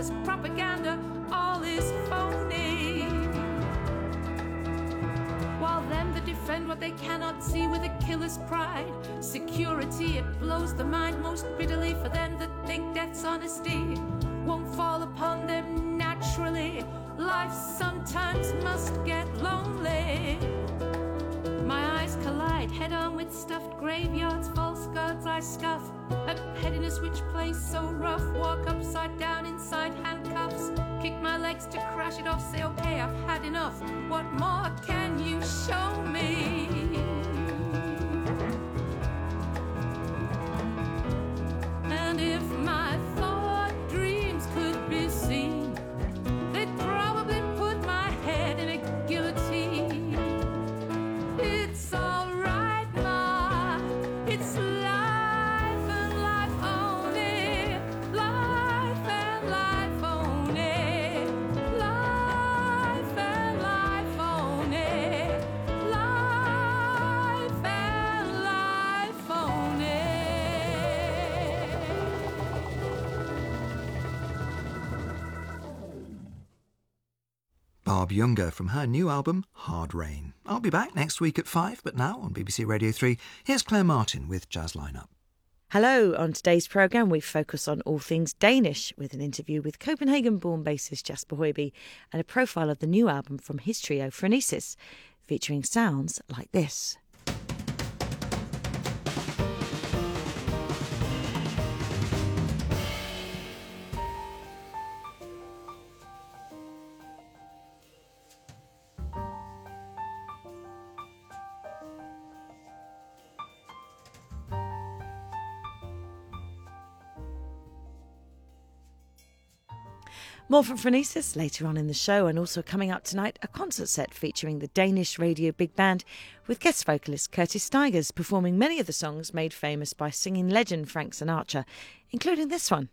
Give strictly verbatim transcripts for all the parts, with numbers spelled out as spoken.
scandalous propaganda, all is phony. While them that defend what they cannot see with a killer's pride, security, it blows the mind most bitterly. For them that think death's honesty won't fall upon them naturally, life sometimes must get lonely. My eyes collide head-on with stuffed graveyards, false gods I scuff at pettiness which plays so rough. Walk upside down inside handcuffs, kick my legs to crash it off, say okay, I've had enough, what more can you show me? And if my thought dreams could be seen, they'd probably put my head in a guillotine. It's all right, ma, it's life and life only, life and life only, life and life only, life and life only. Barb Younger from her new album, Hard Rain. I'll be back next week at five, but now on B B C Radio three, here's Claire Martin with Jazz Lineup. Hello, on today's programme we focus on all things Danish with an interview with Copenhagen-born bassist Jasper Højby and a profile of the new album from his trio Phronesis, featuring sounds like this. More from Phronesis later on in the show, and also coming up tonight, a concert set featuring the Danish Radio Big Band with guest vocalist Curtis Stigers performing many of the songs made famous by singing legend Frank Sinatra, including this one.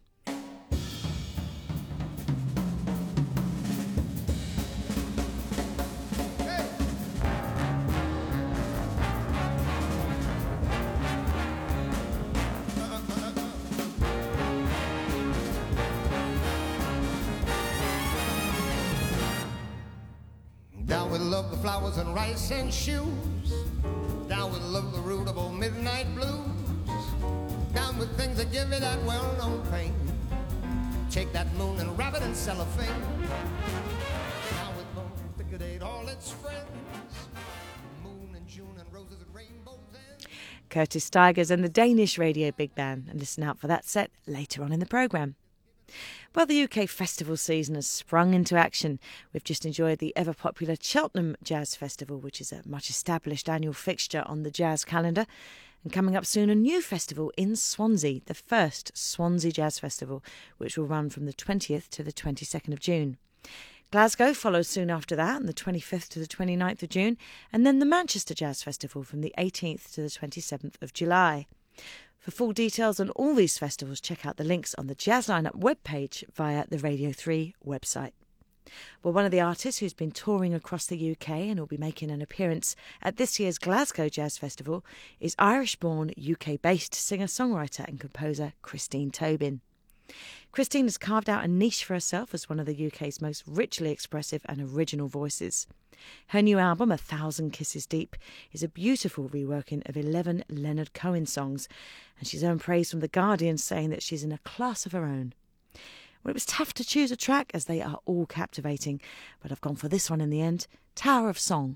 Down with love the flowers and rice and shoes. Down with love the root of old midnight blues. Down with things that give you that well-known pain. Take that moon and wrap it in cellophane. Down with bone thick ate all its friends. Moon and June and roses and rainbows and... Curtis Stigers and the Danish Radio Big Band, and listen out for that set later on in the programme. Well, the U K festival season has sprung into action. We've just enjoyed the ever-popular Cheltenham Jazz Festival, which is a much-established annual fixture on the jazz calendar. And coming up soon, a new festival in Swansea, the first Swansea Jazz Festival, which will run from the twentieth to the twenty-second of June. Glasgow follows soon after that, on the twenty-fifth to the twenty-ninth of June, and then the Manchester Jazz Festival from the eighteenth to the twenty-seventh of July. For full details on all these festivals, check out the links on the Jazz Lineup webpage via the Radio three website. Well, one of the artists who's been touring across the U K and will be making an appearance at this year's Glasgow Jazz Festival is Irish-born, U K-based singer-songwriter and composer Christine Tobin. Christine has carved out a niche for herself as one of the U K's most richly expressive and original voices. Her new album, A Thousand Kisses Deep, is a beautiful reworking of eleven Leonard Cohen songs, and she's earned praise from The Guardian, saying that she's in a class of her own. Well, it was tough to choose a track, as they are all captivating, but I've gone for this one in the end, Tower of Song.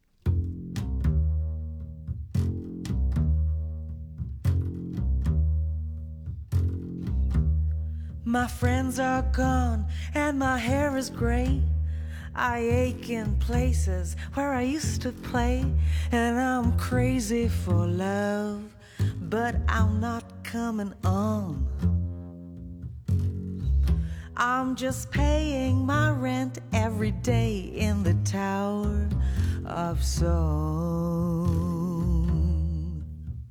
My friends are gone and my hair is grey. I ache in places where I used to play, and I'm crazy for love, but I'm not coming on. I'm just paying my rent every day in the Tower of Song.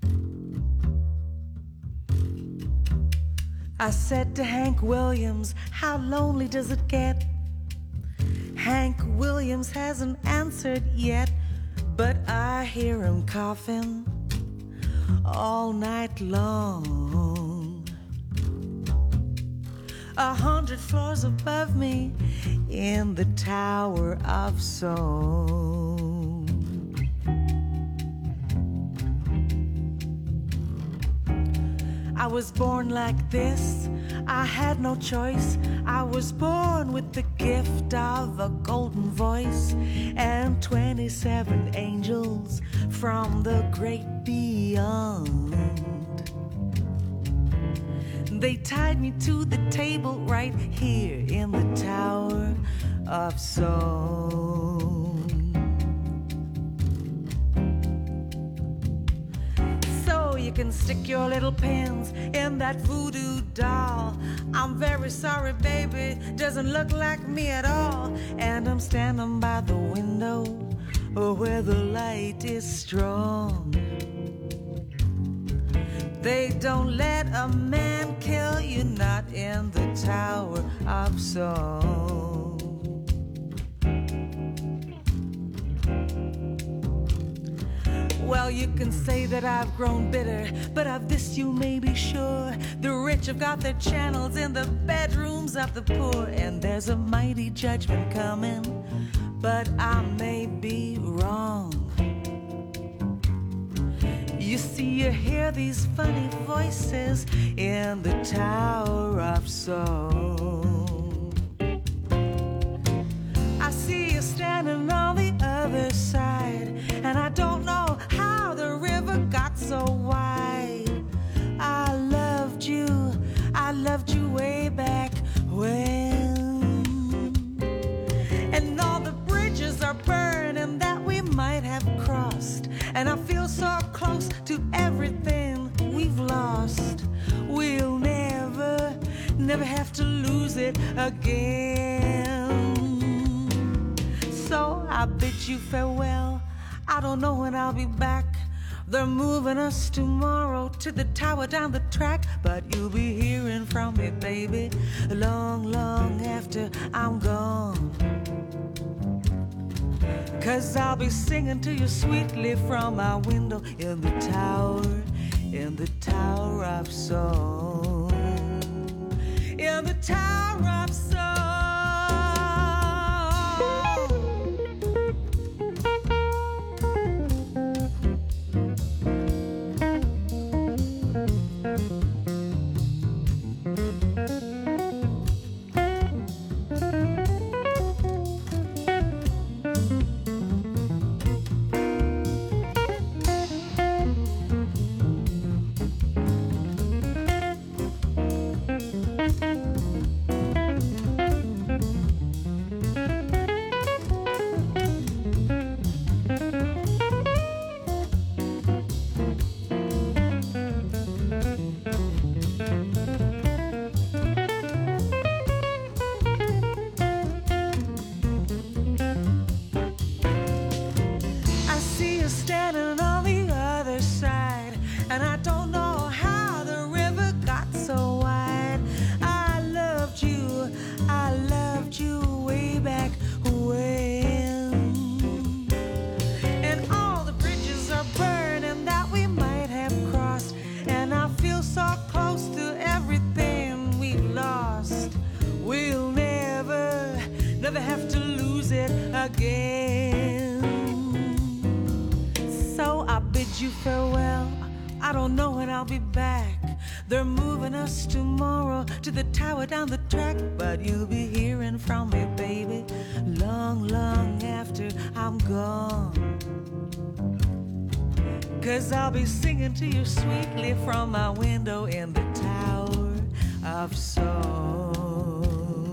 I said to Hank Williams, how lonely does it get? Hank Williams hasn't answered yet, but I hear him coughing all night long. a hundred floors above me in the Tower of Song. I was born like this, I had no choice. I was born with the gift of a golden voice and twenty-seven angels from the great beyond. They tied me to the table right here in the Tower of Song. So you can stick your little pins in that voodoo doll. I'm very sorry, baby, doesn't look like me at all. And I'm standing by the window where the light is strong. They don't let a man kill you, not in the Tower of Song. Well, you can say that I've grown bitter, but of this you may be sure. The rich have got their channels in the bedrooms of the poor, and there's a mighty judgment coming, but I may be wrong. You see, you hear these funny voices in the Tower of Song. I see you standing on the other side, and I don't know how the river got so wide. I loved you, I loved you way back when. And all the bridges are burning that we might have crossed, and I feel so close to everything we've lost. We'll never, never have to lose it again. So I bid you farewell, I don't know when I'll be back. They're moving us tomorrow to the tower down the track, but you'll be hearing from me, baby, long, long after I'm gone. 'Cause I'll be singing to you sweetly from my window in the tower, in the Tower of Song, in the Tower of Song. Down the track, but you'll be hearing from me, baby, long, long after I'm gone. 'Cause I'll be singing to you sweetly from my window in the Tower of Song,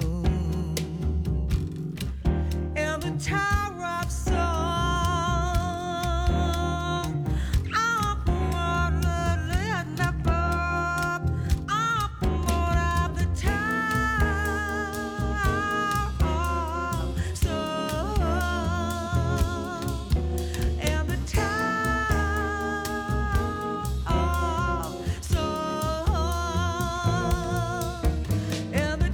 in the Tower of Song. And the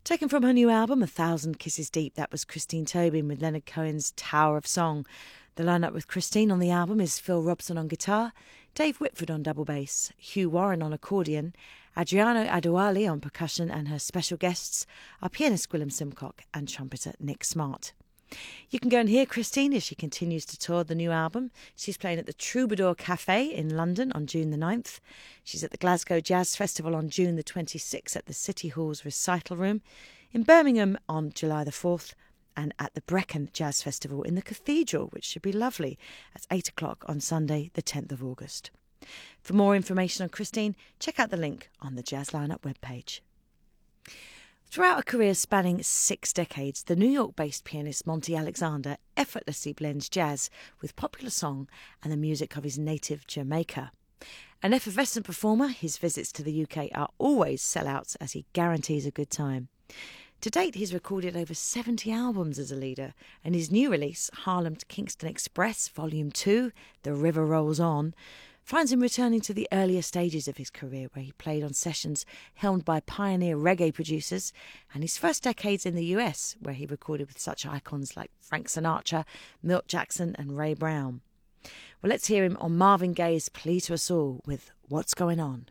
Taken from her new album, A Thousand Kisses Deep, that was Christine Tobin with Leonard Cohen's Tower of Song. The lineup with Christine on the album is Phil Robson on guitar, Dave Whitford on double bass, Hugh Warren on accordion, Adriano Adewale on percussion, and her special guests are pianist Gwilym Simcock and trumpeter Nick Smart. You can go and hear Christine as she continues to tour the new album. She's playing at the Troubadour Cafe in London on June the ninth. She's at the Glasgow Jazz Festival on June the twenty-sixth at the City Hall's Recital Room, in Birmingham on July the fourth, and at the Brecon Jazz Festival in the Cathedral, which should be lovely, at eight o'clock on Sunday the tenth of August. For more information on Christine, check out the link on the Jazz Lineup webpage. Throughout a career spanning six decades, the New York-based pianist Monty Alexander effortlessly blends jazz with popular song and the music of his native Jamaica. An effervescent performer, his visits to the U K are always sellouts as he guarantees a good time. To date, he's recorded over seventy albums as a leader, and his new release, Harlem to Kingston Express Volume two, The River Rolls On, finds him returning to the earlier stages of his career, where he played on sessions helmed by pioneer reggae producers, and his first decades in the U S, where he recorded with such icons like Frank Sinatra, Milt Jackson and Ray Brown. Well, let's hear him on Marvin Gaye's Plea to Us All with What's Going On.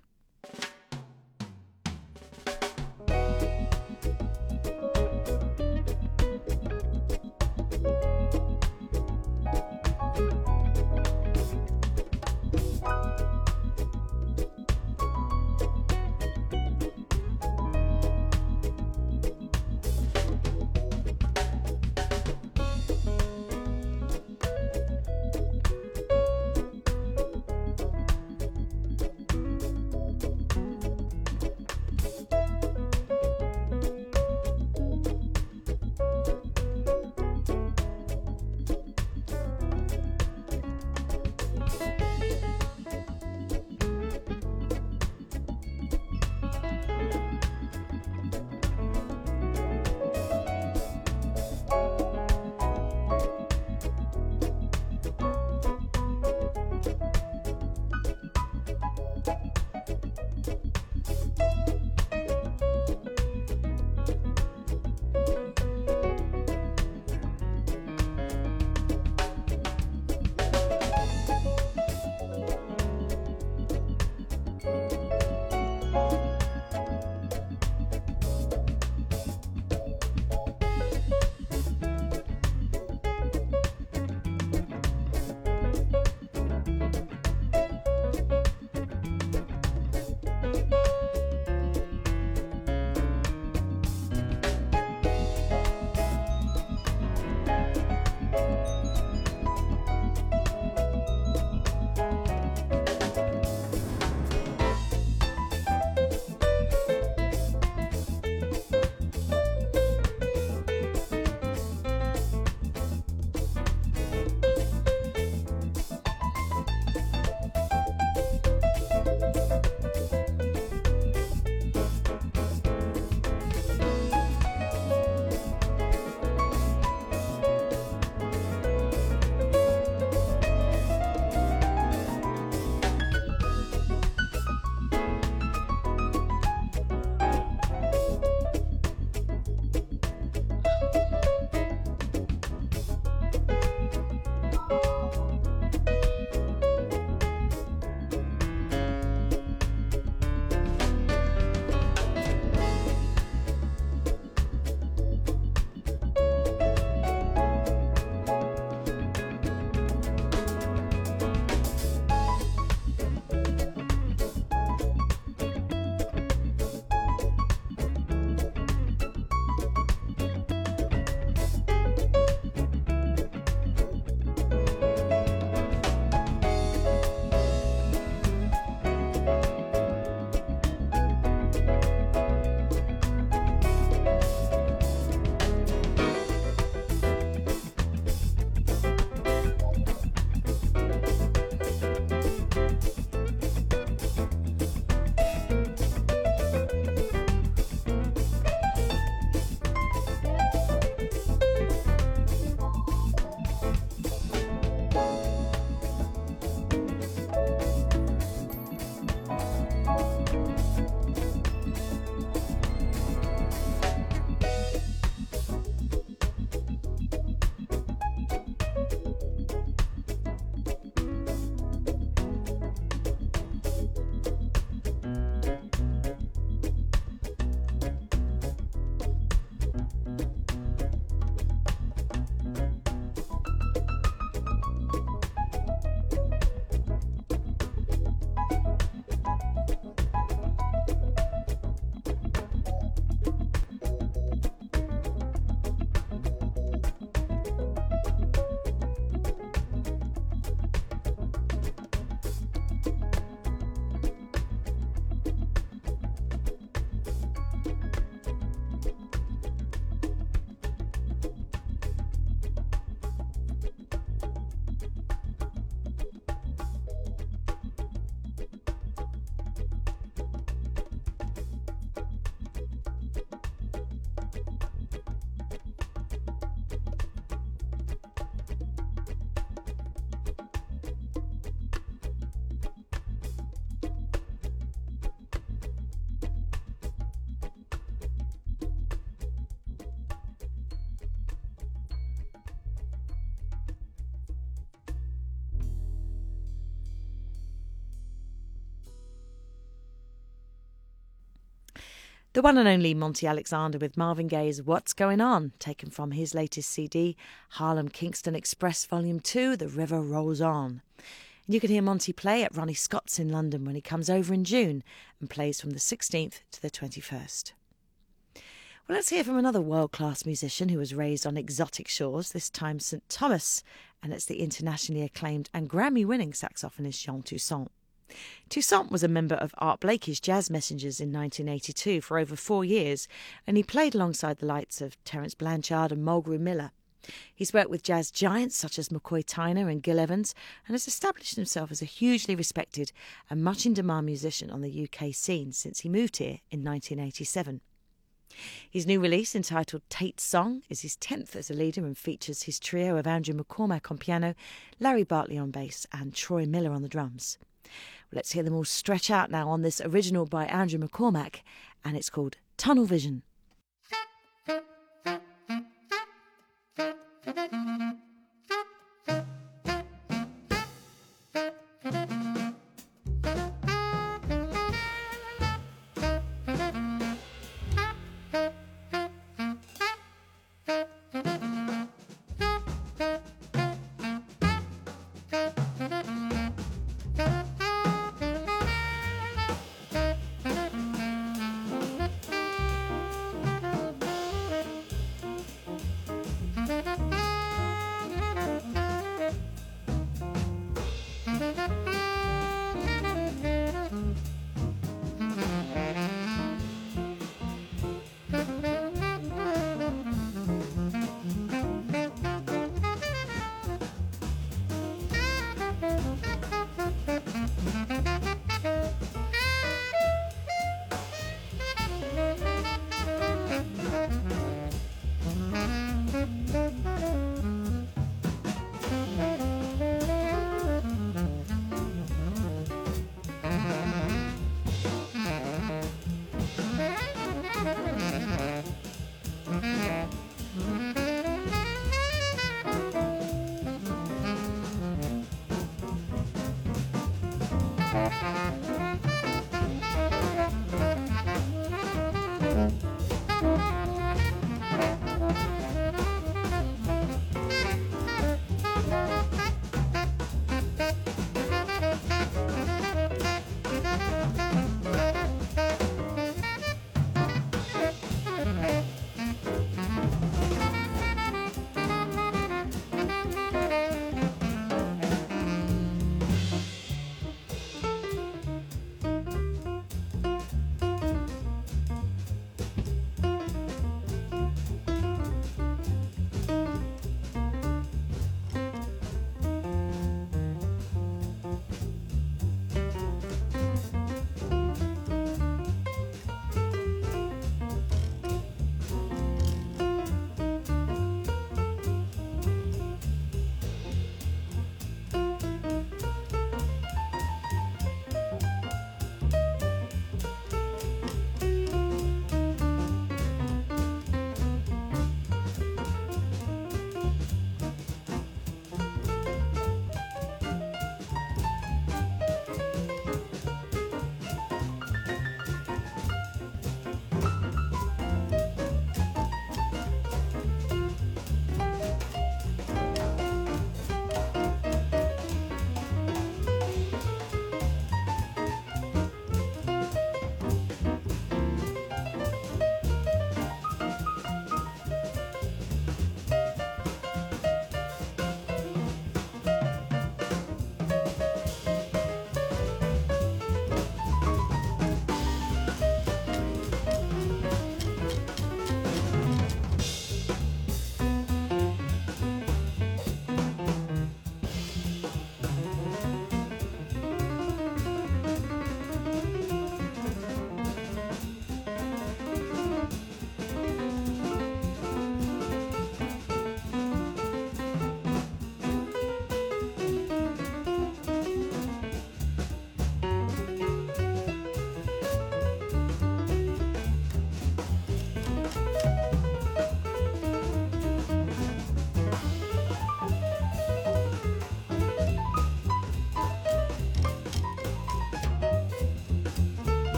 The one and only Monty Alexander with Marvin Gaye's What's Going On, taken from his latest C D, Harlem Kingston Express Volume two, The River Rolls On. And you can hear Monty play at Ronnie Scott's in London when he comes over in June and plays from the sixteenth to the twenty-first. Well, let's hear from another world-class musician who was raised on exotic shores, this time Saint Thomas, and it's the internationally acclaimed and Grammy-winning saxophonist Jean Toussaint. Toussaint was a member of Art Blakey's Jazz Messengers in nineteen eighty-two for over four years, and he played alongside the likes of Terence Blanchard and Mulgrew Miller. He's worked with jazz giants such as McCoy Tyner and Gil Evans, and has established himself as a hugely respected and much in-demand musician on the U K scene since he moved here in nineteen eighty-seven. His new release, entitled Tate's Song, is his tenth as a leader and features his trio of Andrew McCormack on piano, Larry Bartley on bass and Troy Miller on the drums. Let's hear them all stretch out now on this original by Andrew McCormack, and it's called Tunnel Vision.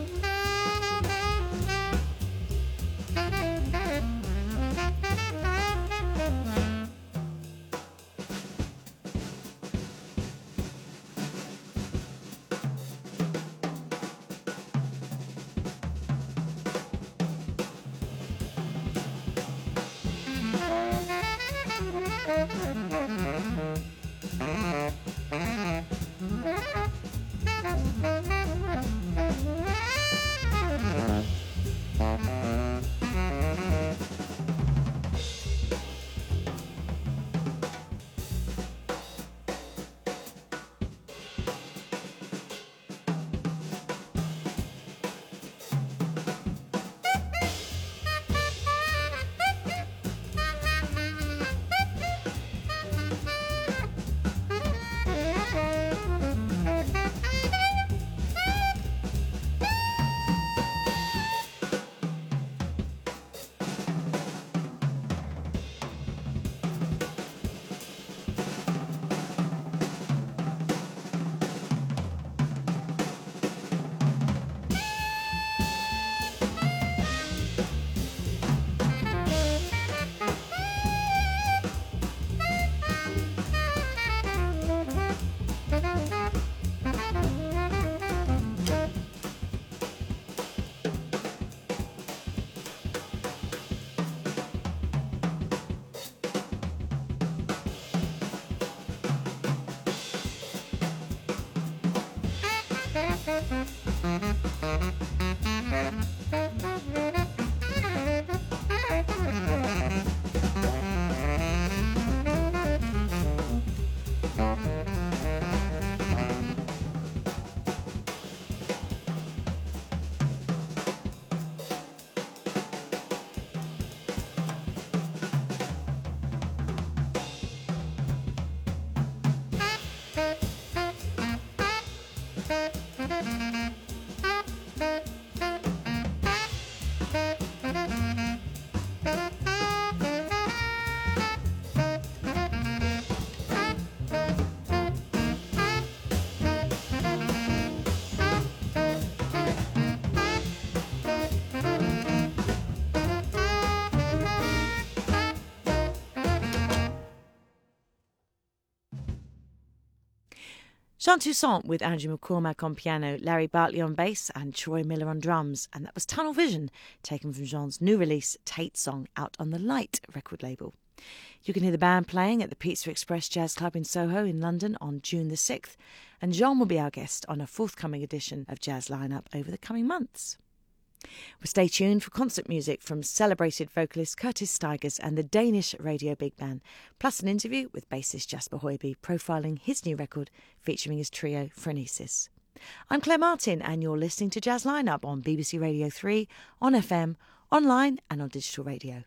Chant Toussaint with Andrew McCormack on piano, Larry Bartley on bass and Troy Miller on drums. And that was Tunnel Vision, taken from Jean's new release, Tate Song, out on the Light record label. You can hear the band playing at the Pizza Express Jazz Club in Soho in London on June the sixth. And Jean will be our guest on a forthcoming edition of Jazz Lineup over the coming months. Well, stay tuned for concert music from celebrated vocalist Curtis Stigers and the Danish radio big band, plus an interview with bassist Jasper Højby profiling his new record featuring his trio Phronesis. I'm Claire Martin and you're listening to Jazz Lineup on B B C Radio three, on F M, online and on digital radio.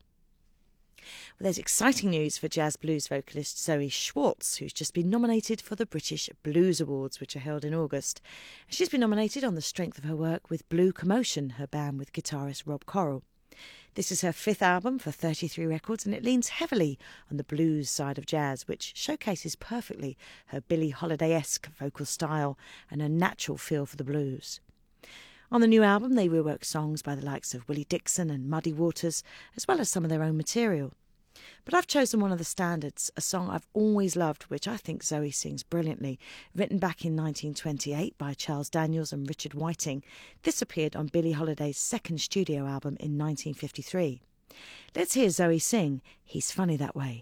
Well, there's exciting news for jazz blues vocalist Zoe Schwartz, who's just been nominated for the British Blues Awards, which are held in August. She's been nominated on the strength of her work with Blue Commotion, her band with guitarist Rob Correll. This is her fifth album for thirty-three records, and it leans heavily on the blues side of jazz, which showcases perfectly her Billie Holiday-esque vocal style and her natural feel for the blues. On the new album, they rework songs by the likes of Willie Dixon and Muddy Waters, as well as some of their own material. But I've chosen one of the standards, a song I've always loved, which I think Zoe sings brilliantly. Written back in nineteen twenty-eight by Charles Daniels and Richard Whiting, this appeared on Billie Holiday's second studio album in nineteen fifty-three. Let's hear Zoe sing He's Funny That Way.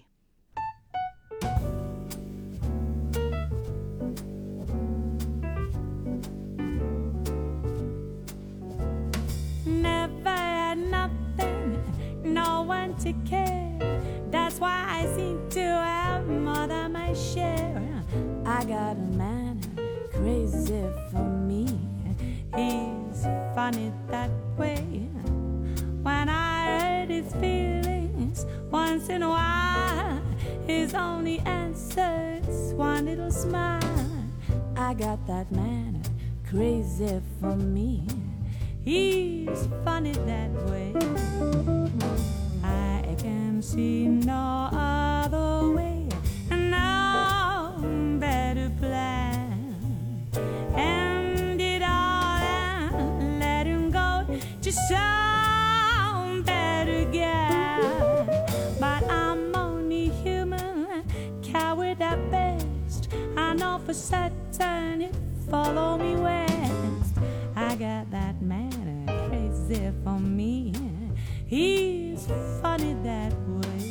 Never had nothing, no one to care. That's why I seem to have more than my share. I got a man crazy for me. He's funny that way. When I hurt his feelings once in a while, his only answer's one little smile. I got that man crazy for me. He's funny that way. I can see no other way, no better plan. End it all and let him just some better gal. But I'm only human, coward at best. I know for certain if follow me west. I got that man crazy for me. He's funny that way.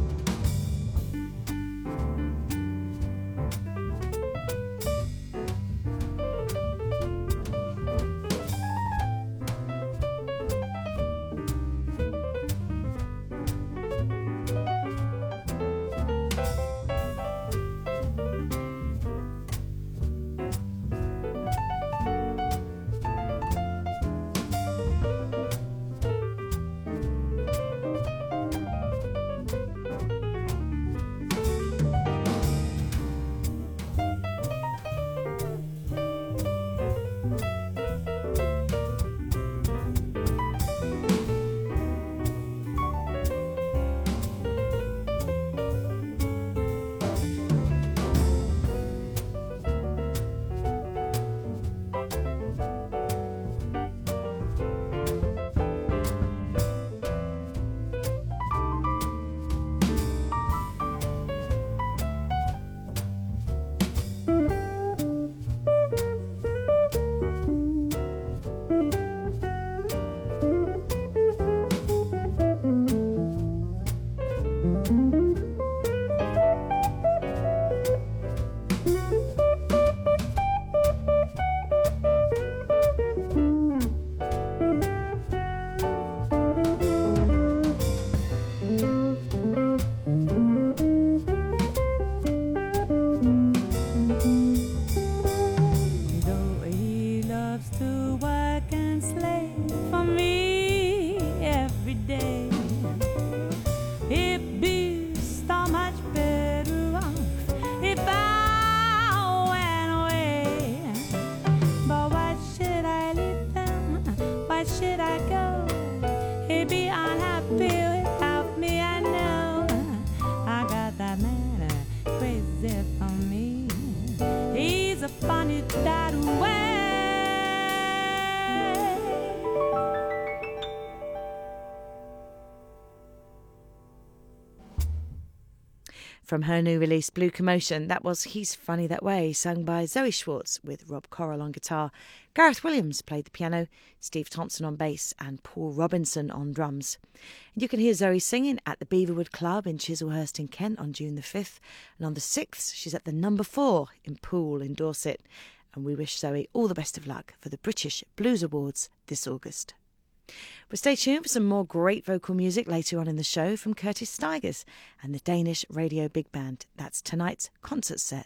From her new release, Blue Commotion, that was He's Funny That Way, sung by Zoe Schwartz with Rob Corrill on guitar. Gareth Williams played the piano, Steve Thompson on bass and Paul Robinson on drums. And you can hear Zoe singing at the Beaverwood Club in Chislehurst in Kent on June the fifth. And on the sixth, she's at the Number Four in Poole in Dorset. And we wish Zoe all the best of luck for the British Blues Awards this August. But stay tuned for some more great vocal music later on in the show from Curtis Stigers and the Danish Radio Big Band. That's tonight's concert set.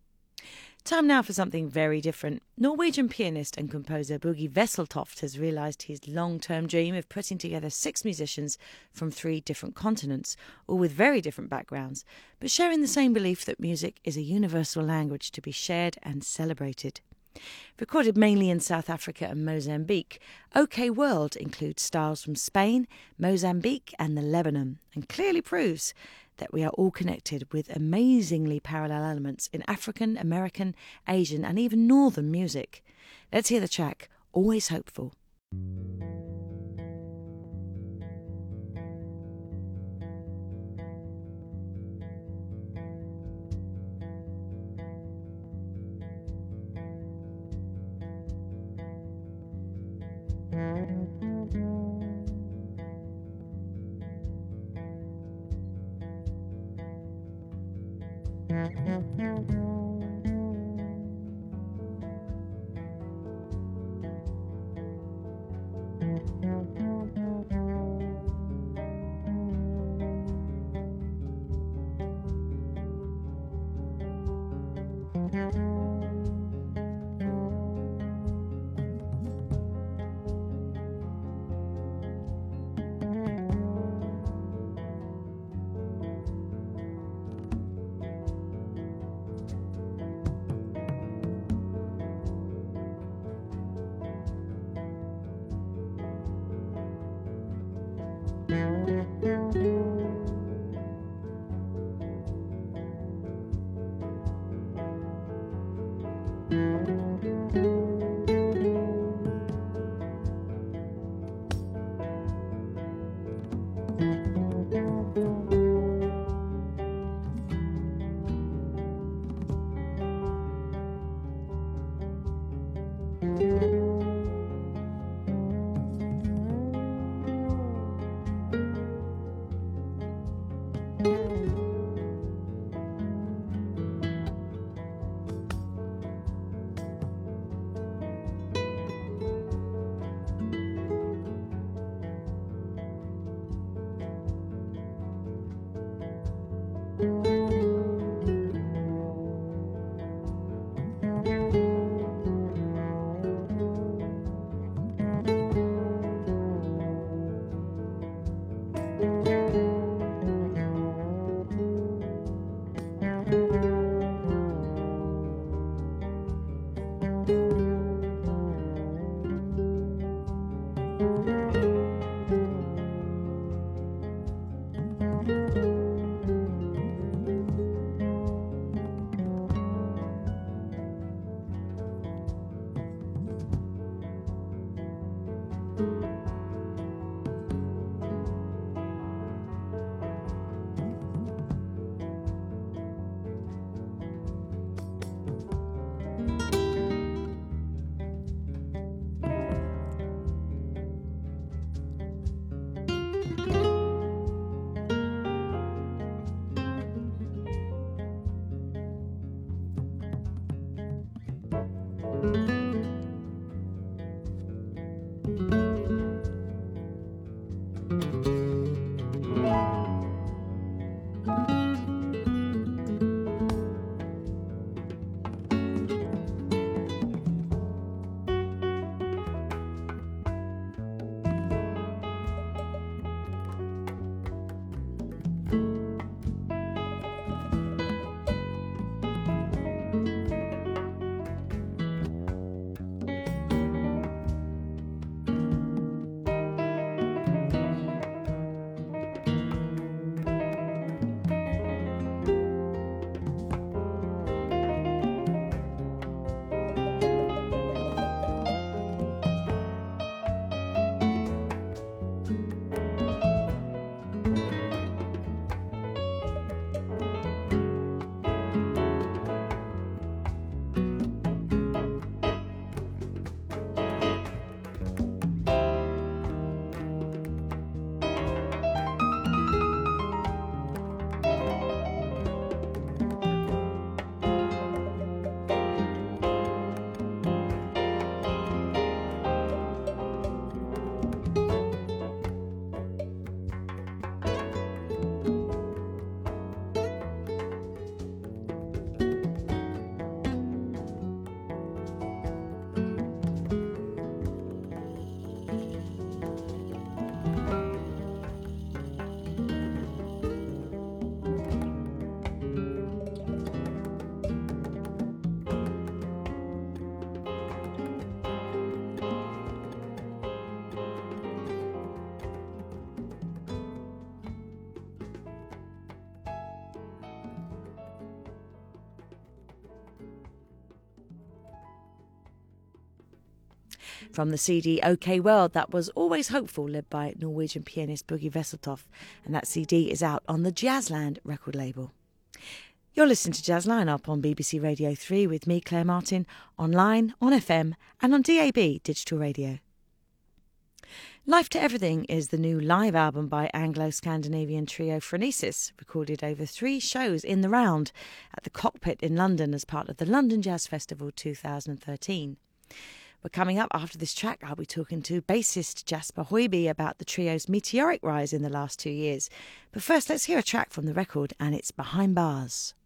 Time now for something very different. Norwegian pianist and composer Boogie Vesseltoft has realised his long-term dream of putting together six musicians from three different continents, all with very different backgrounds, but sharing the same belief that music is a universal language to be shared and celebrated. Recorded mainly in South Africa and Mozambique, OK World includes styles from Spain, Mozambique and the Lebanon, and clearly proves that we are all connected with amazingly parallel elements in African, American, Asian and even Northern music. Let's hear the track, Always Hopeful. From the C D OK World, that was Always Hopeful, led by Norwegian pianist Boogie Vesseltoft, and that C D is out on the Jazzland record label. You're listening to Jazz Line-Up on B B C Radio three with me, Claire Martin, online, on F M and on D A B digital radio. Life to Everything is the new live album by Anglo-Scandinavian trio Phronesis, recorded over three shows in the round at the Cockpit in London as part of the London Jazz Festival two thousand thirteen. But coming up after this track, I'll be talking to bassist Jasper Hoiby about the trio's meteoric rise in the last two years. But first, let's hear a track from the record, and it's Behind Bars.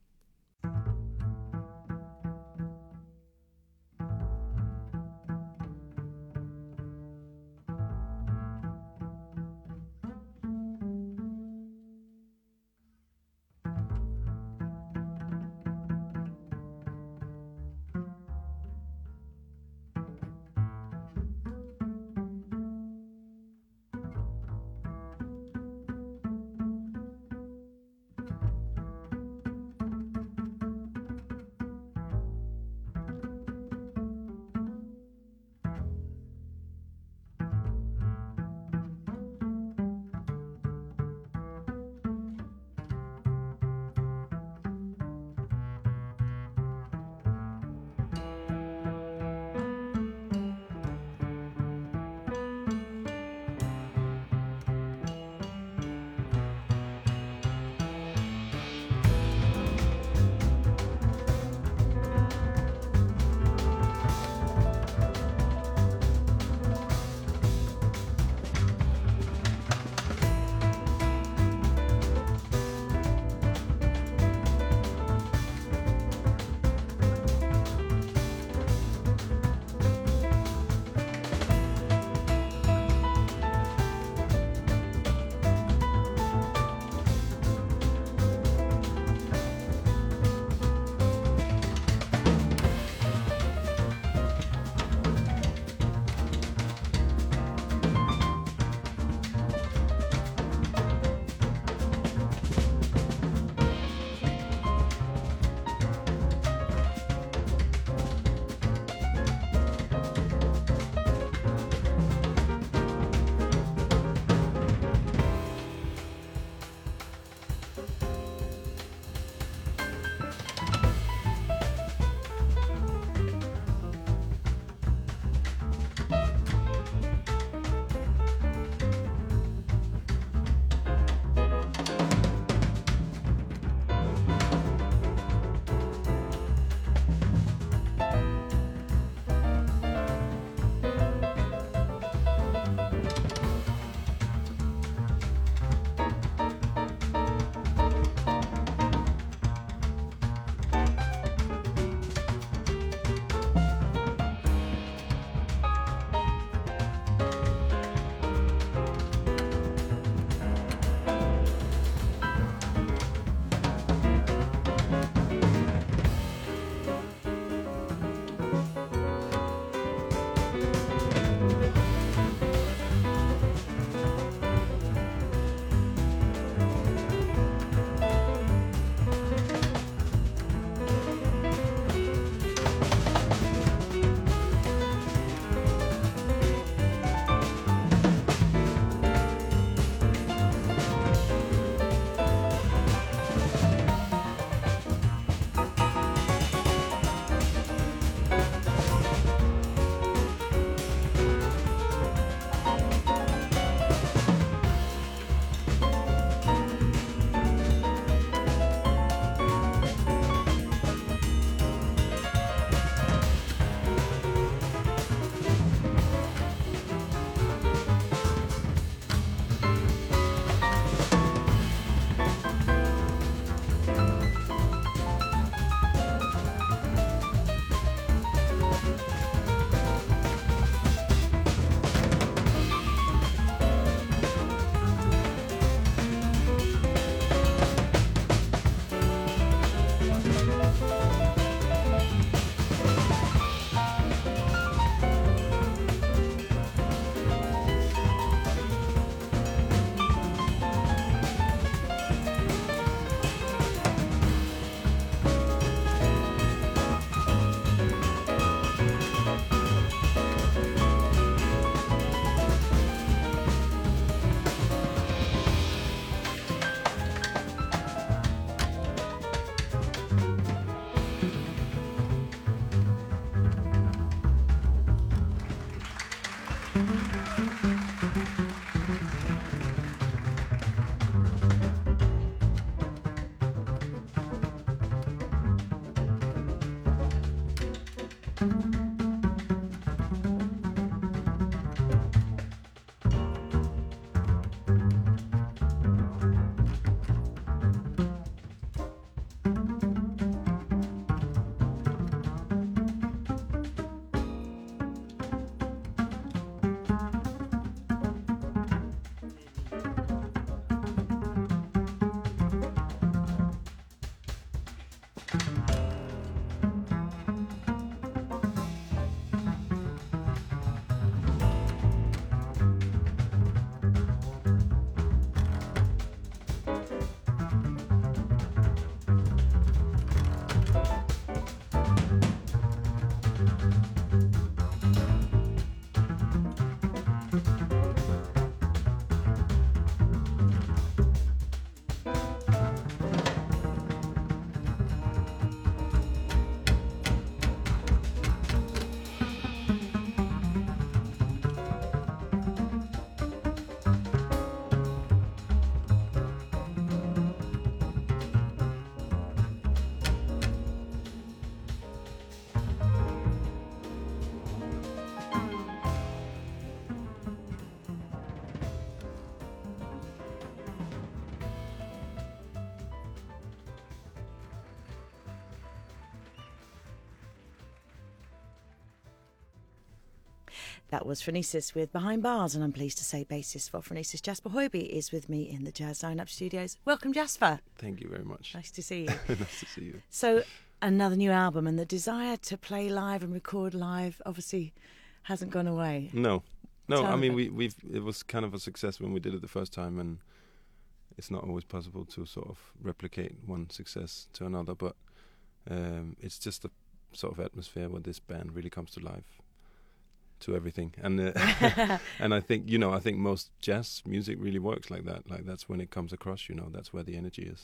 That was Phronesis with Behind Bars, and I'm pleased to say bassist for Phronesis, Jasper Hoiby, is with me in the Jazz Lineup studios. Welcome, Jasper. Thank you very much. Nice to see you. Nice to see you. So, another new album, and the desire to play live and record live obviously hasn't gone away. No, no. Tell I mean, me. we we've it was kind of a success when we did it the first time, and it's not always possible to sort of replicate one success to another. But um, it's just the sort of atmosphere where this band really comes to life. To everything, and uh, and I think you know I think most jazz music really works like that. Like that's when it comes across. You know, that's where the energy is.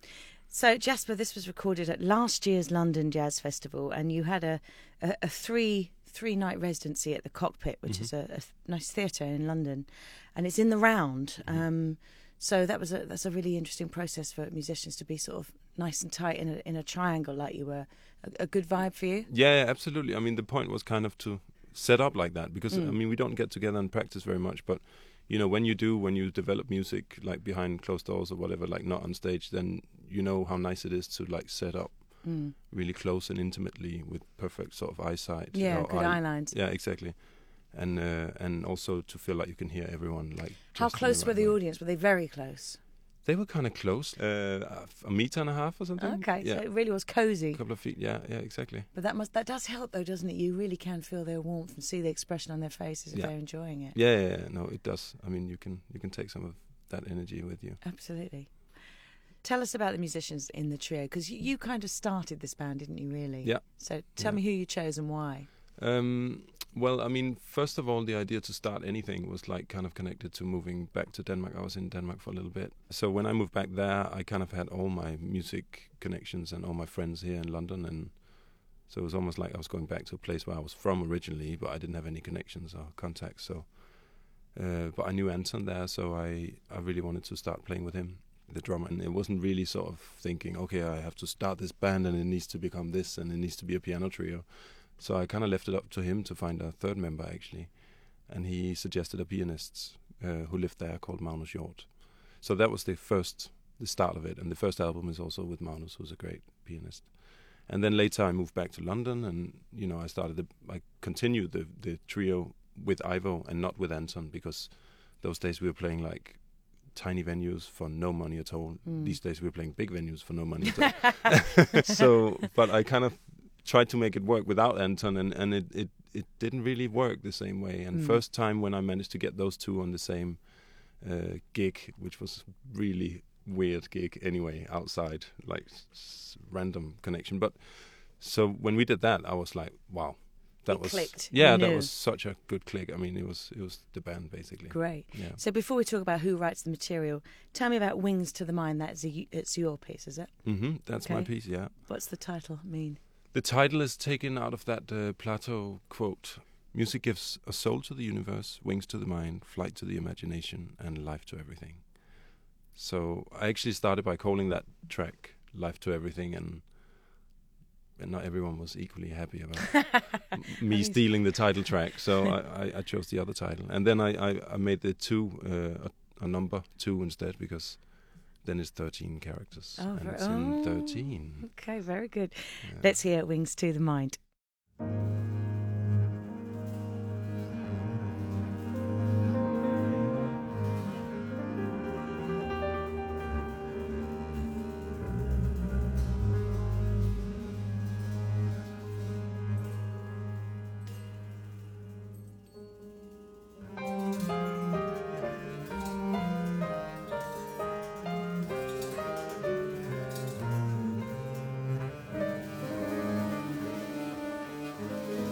So Jasper, this was recorded at last year's London Jazz Festival, and you had a a, a three three night residency at the Cockpit, which Mm-hmm. is a, a nice theatre in London, and it's in the round. Mm-hmm. Um, so that was a that's a really interesting process for musicians to be sort of nice and tight in a in a triangle like you were. A, a good vibe for you? Yeah, absolutely. I mean, the point was kind of to set up like that because Mm. I mean we don't get together and practice very much, but you know when you do, when you develop music like behind closed doors or whatever, like not on stage, then you know how nice it is to like set up Mm. really close and intimately with perfect sort of eyesight. Yeah, or good eye lines. Yeah, exactly. And uh, and also to feel like you can hear everyone. Like How just in close the were right the way. audience? Were they very close? They were kind of close, uh, a meter and a half or something. Okay, yeah, so it really was cosy. a couple of feet. Yeah, yeah, exactly. But that must that does help though, doesn't it? You really can feel their warmth and see the expression on their faces if Yeah. they're enjoying it. Yeah, yeah, yeah, no, it does. I mean, you can you can take some of that energy with you. Absolutely. Tell us about the musicians in the trio, because you, you kind of started this band, didn't you? Really? Yeah. So tell Yeah. me who you chose and why. Um, well, I mean, first of all, the idea to start anything was like kind of connected to moving back to Denmark. I was in Denmark for a little bit. So when I moved back there, I kind of had all my music connections and all my friends here in London. And so it was almost like I was going back to a place where I was from originally, but I didn't have any connections or contacts. So, uh, but I knew Anton there, so I, I really wanted to start playing with him, the drummer. And it wasn't really sort of thinking, okay, I have to start this band and it needs to become this and it needs to be a piano trio. So I kind of left it up to him to find a third member, actually. And he suggested a pianist uh, who lived there called Magnus Hjort. So that was the first, the start of it. And the first album is also with Magnus, who's a great pianist. And then later I moved back to London and, you know, I started, the, I continued the, the trio with Ivo and not with Anton, because those days we were playing like tiny venues for no money at all. Mm. These days we're playing big venues for no money at all. So, but I kind of tried to make it work without Anton, and, and it, it, it didn't really work the same way. And Mm. first time when I managed to get those two on the same uh, gig, which was really weird gig anyway, outside, like s- random connection. But so when we did that, I was like, wow, that It was clicked. yeah, You that knew. was such a good click. I mean, it was it was the band basically. Great. Yeah. So before we talk about who writes the material, tell me about Wings to the Mind. That's a, it's your piece, is it? hmm That's my Okay. piece. Yeah. What's the title mean? The title is taken out of that uh, Plato quote. Music gives a soul to the universe, wings to the mind, flight to the imagination, and life to everything. So I actually started by calling that track Life to Everything, and and not everyone was equally happy about m- me stealing the title track. So I, I, I chose the other title. And then I, I, I made the two, uh, a, a number two instead, because then it's thirteen characters. Oh, and ver- it's in oh. thirteen. Okay, very good. Yeah. Let's hear Wings to the Mind. Thank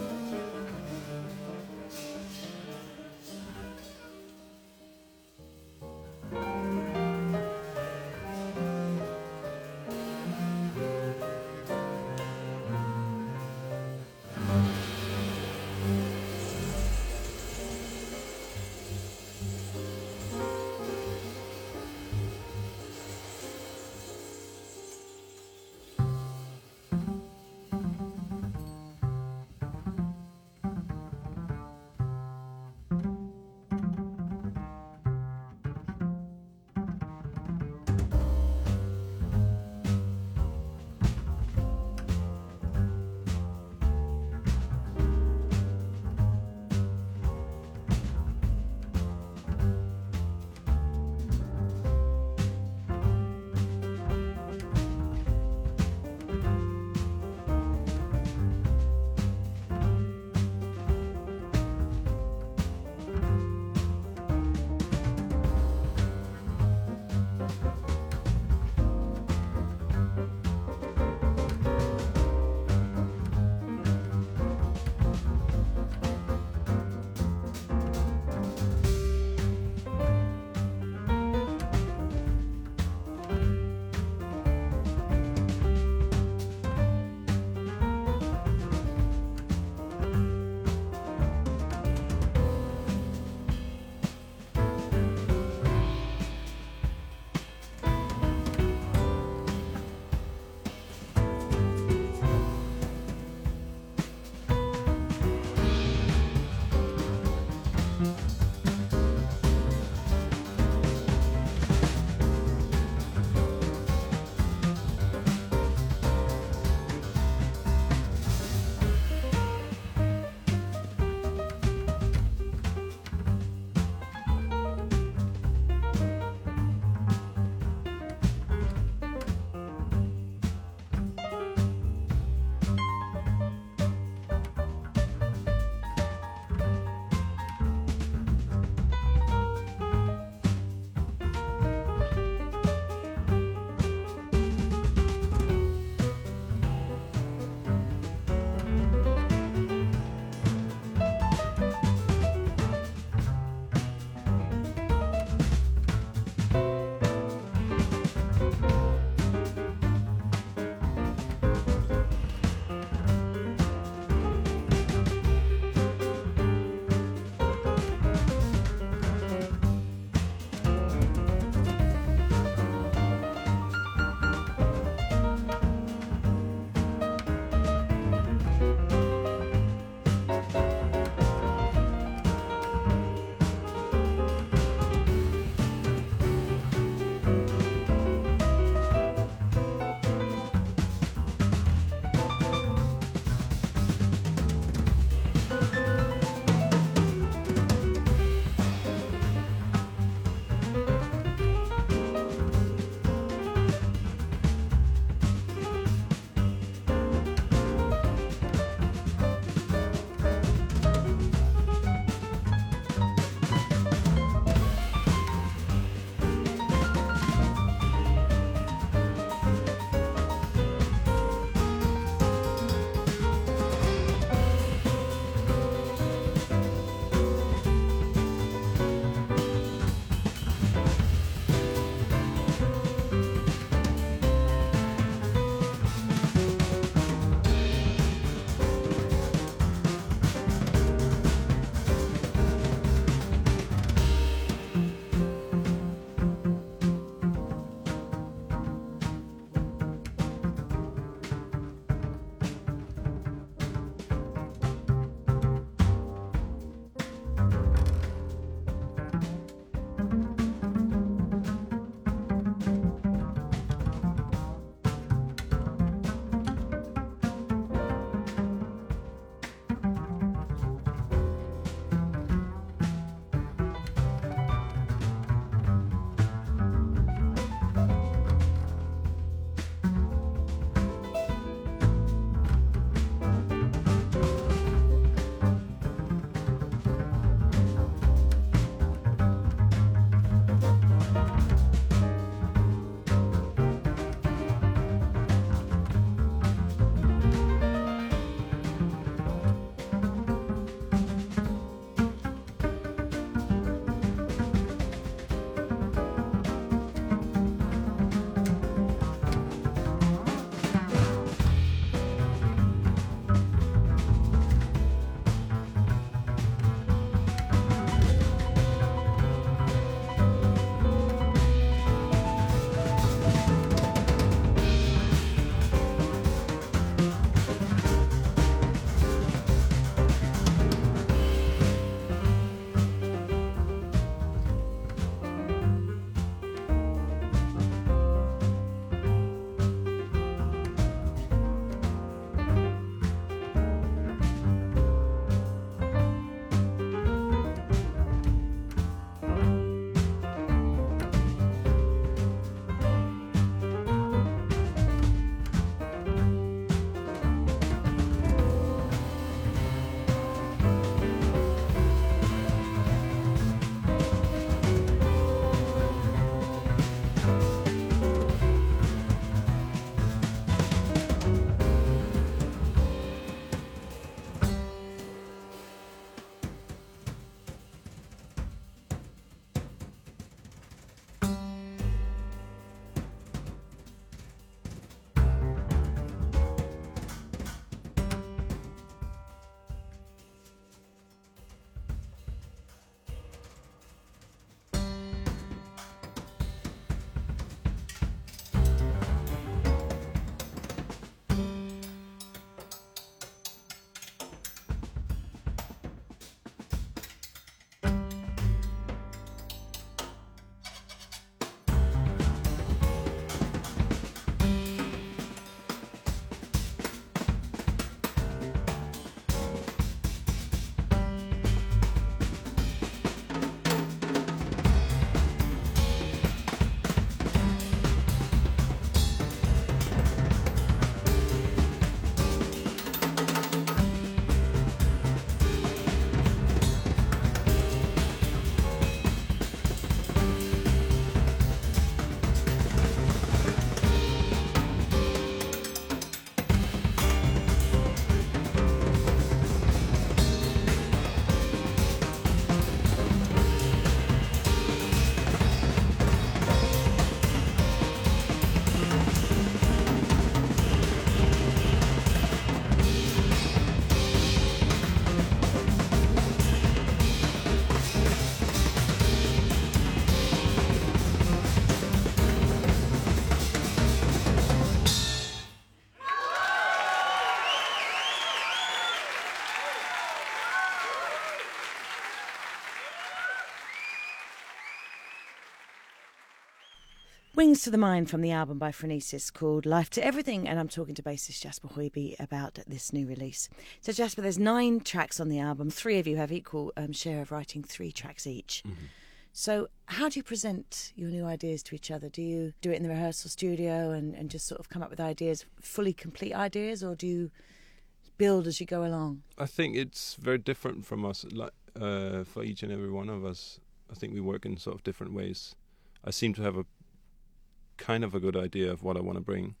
Wings to the Mind from the album by Phronesis called Life to Everything, and I'm talking to bassist Jasper Hoiby about this new release. So Jasper, there's nine tracks on the album. Three of you have equal um, share of writing three tracks each. Mm-hmm. So how do you present your new ideas to each other? Do you do it in the rehearsal studio and, and just sort of come up with ideas, fully complete ideas, or do you build as you go along? I think it's very different from us, like uh, for each and every one of us. I think we work in sort of different ways. I seem to have a kind of a good idea of what I want to bring,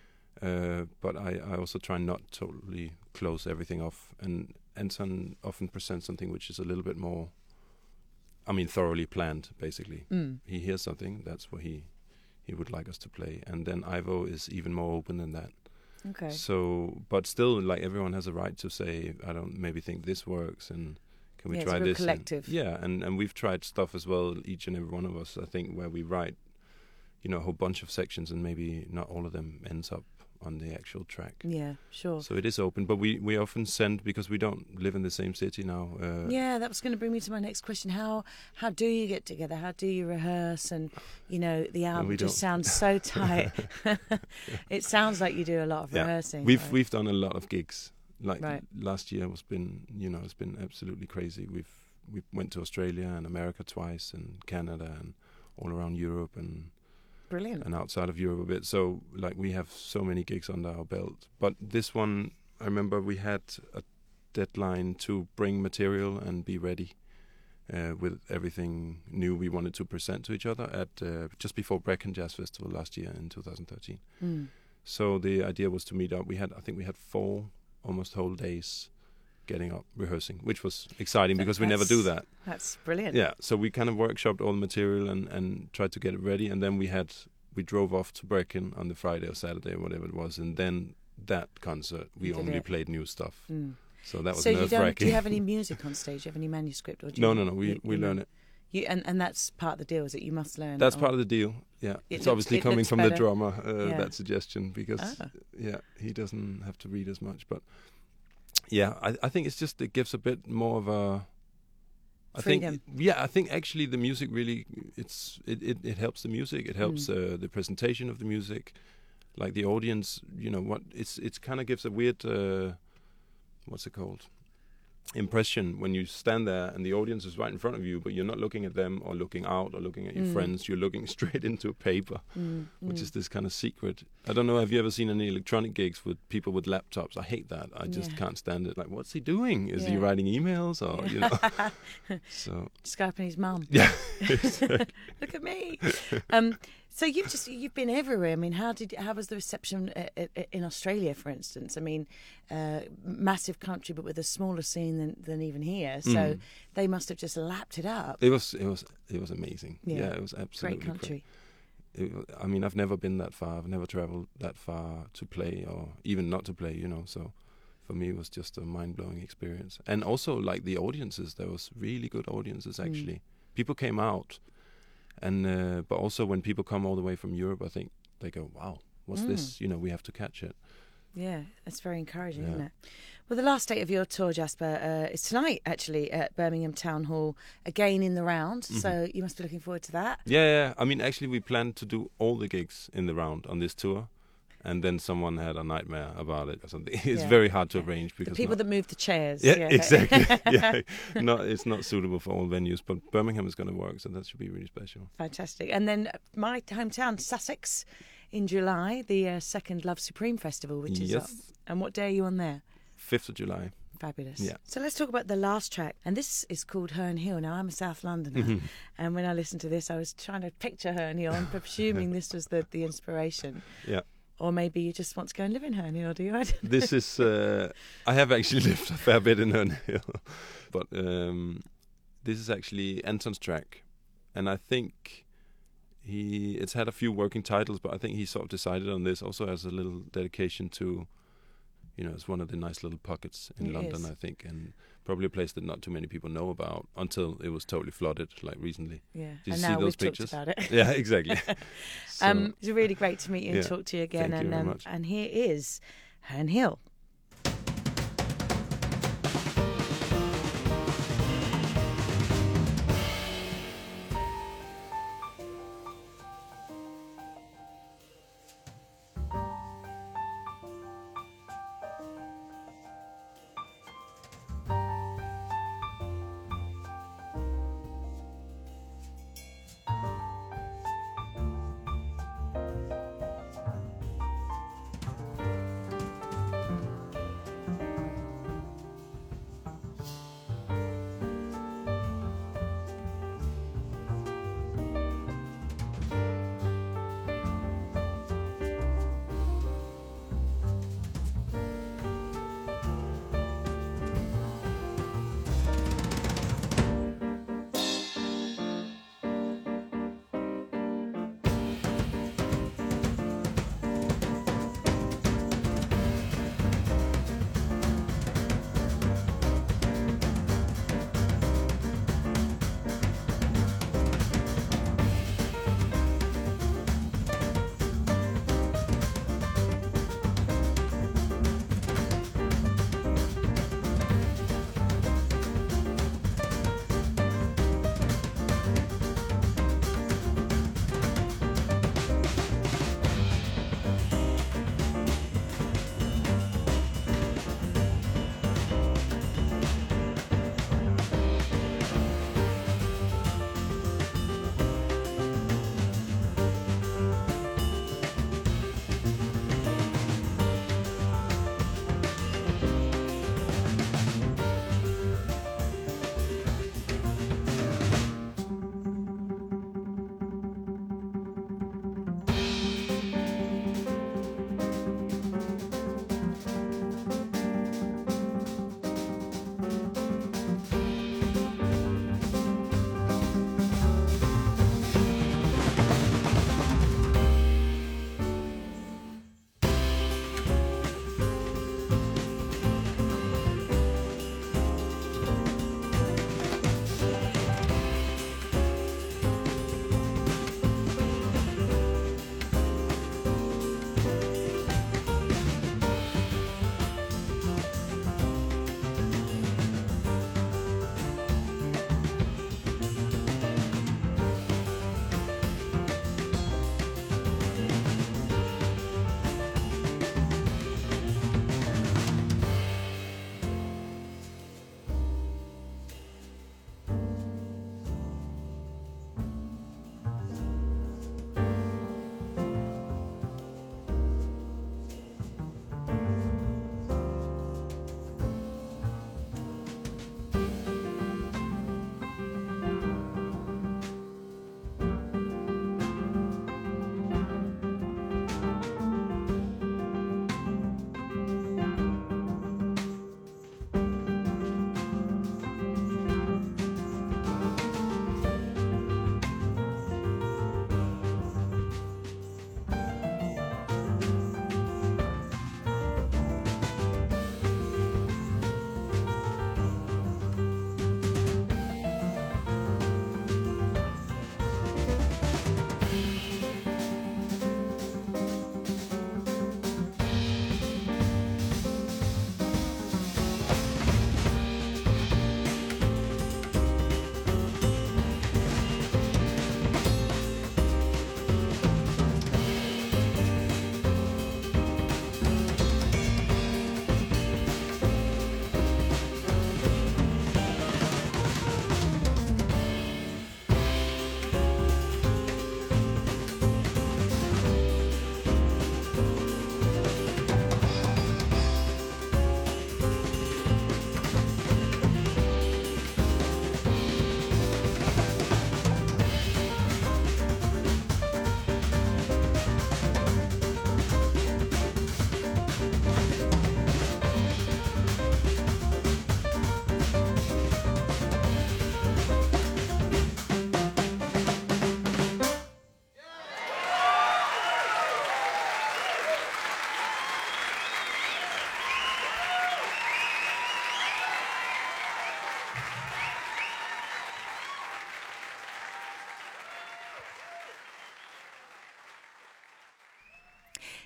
uh, but I, I also try not totally close everything off, and Anton often presents something which is a little bit more, I mean, thoroughly planned, basically. Mm. He hears something, that's what he he would like us to play, and then Ivo is even more open than that. Okay. So, but still, like, everyone has a right to say, I don't maybe think this works, and can we yeah, try it's a this? collective. And, yeah, and, and we've tried stuff as well, each and every one of us, I think, where we write, you know, a whole bunch of sections, and maybe not all of them ends up on the actual track. Yeah, sure. So it is open, but we, we often send, because we don't live in the same city now. Uh, yeah, that was going to bring me to my next question. How how do you get together? How do you rehearse? And, you know, the album we just don't. sounds so tight. It sounds like you do a lot of yeah. rehearsing. We've right? we've done a lot of gigs. Like right. last year was been, you know, it's been absolutely crazy. We've we went to Australia and America twice, and Canada, and all around Europe, and Brilliant. and outside of Europe a bit. So, like, we have so many gigs under our belt. But this one, I remember we had a deadline to bring material and be ready uh, with everything new we wanted to present to each other at uh, just before Brecon Jazz Festival last year in two thousand thirteen. Mm. So the idea was to meet up. We had, I think we had four almost whole days getting up, rehearsing, which was exciting because we never do that. That's brilliant. Yeah, so we kind of workshopped all the material and, and tried to get it ready, and then we had we drove off to Brecon on the Friday or Saturday or whatever it was, and then that concert we Did only it. played new stuff. Mm. So that was so you nerve don't, wracking. do you have any music on stage? Do you have any manuscript? Or do no, you, no, no. We you, we you learn know, it. You, and, and that's part of the deal, is that you must learn That's it? part of the deal. Yeah, It it's looks- obviously it coming looks from better. the drummer uh, Yeah. that suggestion because Ah. yeah, he doesn't have to read as much, but yeah, I I think it's just it gives a bit more of a. I Freedom. think yeah, I think actually the music really it's it, it, it helps the music. It helps Mm. uh, the presentation of the music, like the audience. You know what? It's it's kind of gives a weird uh, what's it called? Impression when you stand there and the audience is right in front of you, but you're not looking at them or looking out or looking at your Mm. friends. You're looking straight into a paper, Mm, which mm. is this kind of secret. I don't know. Have you ever seen any electronic gigs with people with laptops? I hate that. I just Yeah. can't stand it. Like, what's he doing? Is he Yeah. writing emails or you know? So Skyping his mum. yeah. Look at me. Um, so you've just you've been everywhere. I mean, how did how was the reception uh, uh, in Australia, for instance? I mean, uh, massive country, but with a smaller scene than, than even here. So Mm. they must have just lapped it up. It was it was it was amazing. Yeah. Yeah, it was absolutely Great country. It, wa- I mean, I've never been that far. I've never traveled that far to play, or even not to play. You know, so for me, it was just a mind-blowing experience. And also, like the audiences, there was really good audiences. Mm. Actually, people came out, and uh, but also when people come all the way from Europe, I think they go, "Wow, what's Mm. this?" You know, we have to catch it. Yeah, that's very encouraging, Yeah. isn't it? Well, the last date of your tour, Jasper, uh, is tonight, actually, at Birmingham Town Hall, again in the round. Mm-hmm. So you must be looking forward to that. Yeah, yeah. I mean, actually, we planned to do all the gigs in the round on this tour, and then someone had a nightmare about it or something. It's Yeah. very hard to Yeah. arrange The because people not- that move the chairs. Yeah, exactly. yeah, no, it's not suitable for all venues, but Birmingham is going to work, so that should be really special. Fantastic. And then my hometown, Sussex, in July, the uh, second Love Supreme Festival, which is Yes. up. And what day are you on there? Fifth of July. Fabulous. Yeah. So let's talk about the last track. And this is called Herne Hill. Now, I'm a South Londoner. Mm-hmm. And when I listened to this, I was trying to picture Herne Hill. I'm presuming this was the, the inspiration. Yeah, Or maybe you just want to go and live in Herne Hill, do you? I don't know. this is. Uh, I have actually lived a fair bit in Herne Hill, but um, this is actually Anton's track, and I think he. It's had a few working titles, but I think he sort of decided on this also as a little dedication to. You know, it's one of the nice little pockets in It London, is. I think, and probably a place that not too many people know about until it was totally flooded, like recently. Yeah. Did you and see now those we've pictures? talked about it. Yeah, exactly. So, um, it's really great to meet you and yeah, talk to you again. thank you and very um, much. and here is Herne Hill.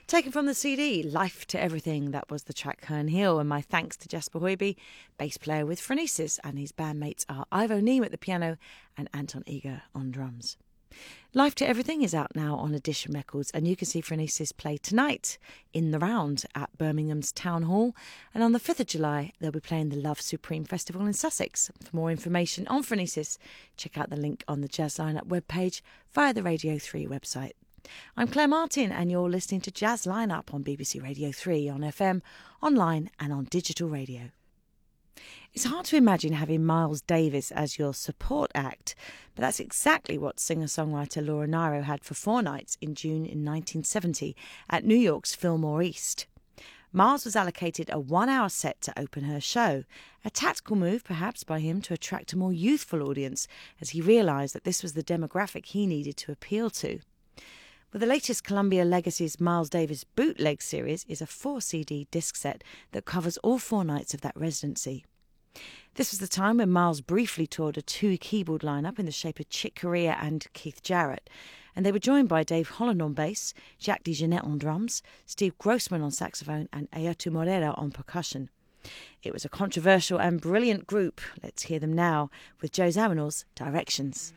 Taken from the C D, Life to Everything, that was the track Herne Hill, and my thanks to Jasper Hoiby, bass player with Phronesis, and his bandmates are Ivo Neem at the piano and Anton Eger on drums. Life to Everything is out now on Edition Records, and you can see Phronesis play tonight in the Round at Birmingham's Town Hall, and on the fifth of July they'll be playing the Love Supreme Festival in Sussex. For more information on Phronesis, check out the link on the Jazz Lineup webpage via the Radio three website. I'm Claire Martin, and you're listening to Jazz Lineup on B B C Radio three on F M, online and on digital radio. It's hard to imagine having Miles Davis as your support act, but that's exactly what singer-songwriter Laura Nyro had for four nights in June in nineteen seventy at New York's Fillmore East. Miles was allocated a one-hour set to open her show, a tactical move perhaps by him to attract a more youthful audience, as he realised that this was the demographic he needed to appeal to. Well, the latest Columbia Legacy's Miles Davis Bootleg series is a four C D disc set that covers all four nights of that residency. This was the time when Miles briefly toured a two-keyboard lineup in the shape of Chick Corea and Keith Jarrett, and they were joined by Dave Holland on bass, Jacques DeJohnette on drums, Steve Grossman on saxophone, and Ayatu Morera on percussion. It was a controversial and brilliant group. Let's hear them now with Joe Zawinul's Directions.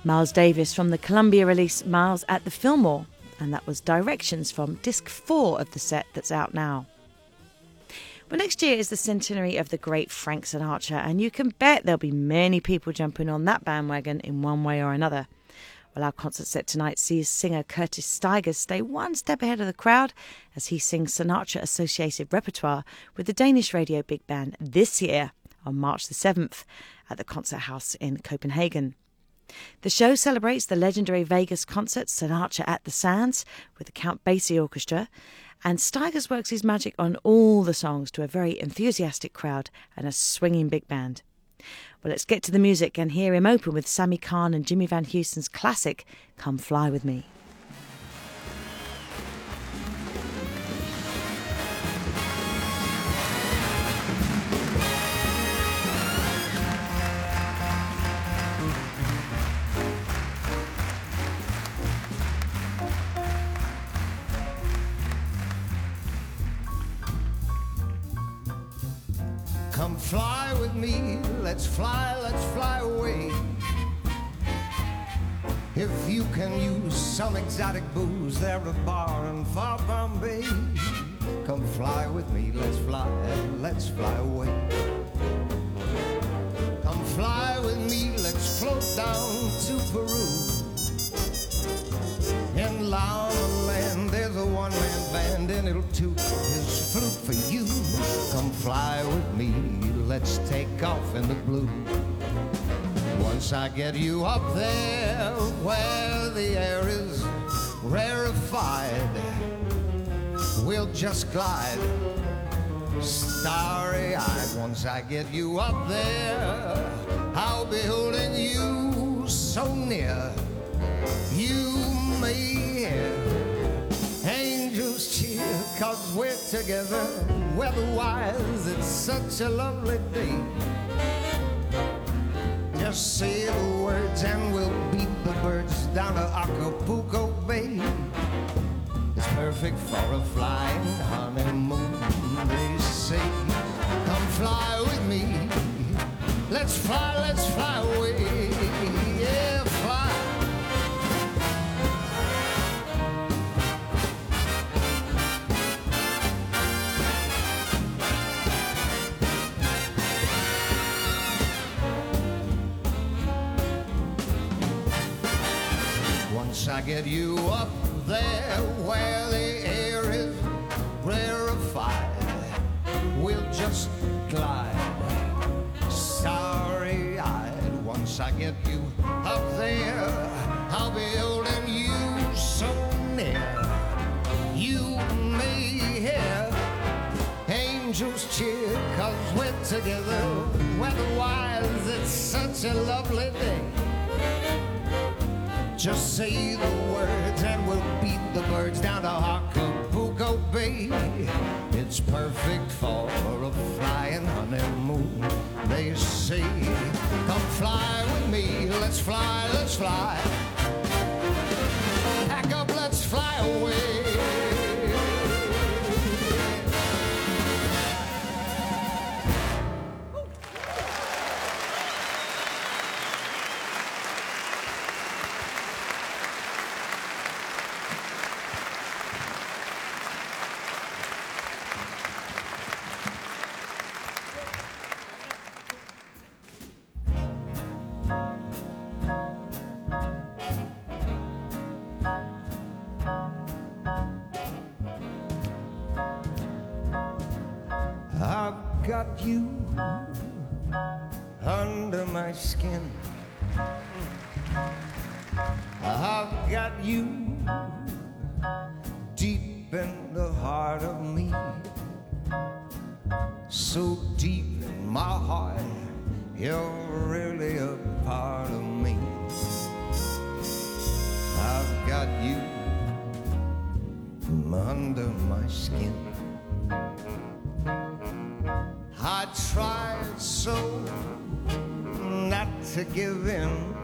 Miles Davis from the Columbia release Miles at the Fillmore, and that was Directions from disc four of the set that's out now. Well, next year is the centenary of the great Frank Sinatra, and you can bet there'll be many people jumping on that bandwagon in one way or another. Well, our concert set tonight sees singer Curtis Stigers stay one step ahead of the crowd as he sings Sinatra-associated repertoire with the Danish radio big band this year on March the seventh at the Concert House in Copenhagen. The show celebrates the legendary Vegas concert Sinatra at the Sands with the Count Basie Orchestra, and Stigers works his magic on all the songs to a very enthusiastic crowd and a swinging big band. Well, let's get to the music and hear him open with Sammy Cahn and Jimmy Van Heusen's classic, Come Fly With Me. Come fly with me, let's fly, let's fly away. If you can use some exotic booze, there's a bar in far Bombay. Come fly with me, let's fly, let's fly away. Come fly with me, let's float down to Peru. In Llama Land, there's a one-man band and it'll toot his flute for you. Come fly with me, let's take off in the blue. Once I get you up there where the air is rarefied, we'll just glide starry-eyed. Once I get you up there, I'll be holding you so near. You may hear angels cheer, 'cause we're together weather-wise. It's such a lovely day. Just say the words and we'll beat the birds down to Acapulco Bay. It's perfect for a flying honeymoon, they say. Come fly with me, let's fly, let's fly away. Yeah, fly. Once I get you up there where the air is rarefied, we'll just glide starry-eyed. Once I get you up there, I'll be holding you so near. You may hear angels cheer, 'cause we're together weather-wise. It's such a lovely day. Just say the words and we'll beat the birds down to Acapulco Bay. It's perfect for a flying honeymoon, they say. Come fly with me, let's fly, let's fly. Pack up, let's fly away. I've got you under my skin. I've got you deep in the heart of me. So deep in my heart, you're really a part of me. I've got you under my skin. I tried so not to give in.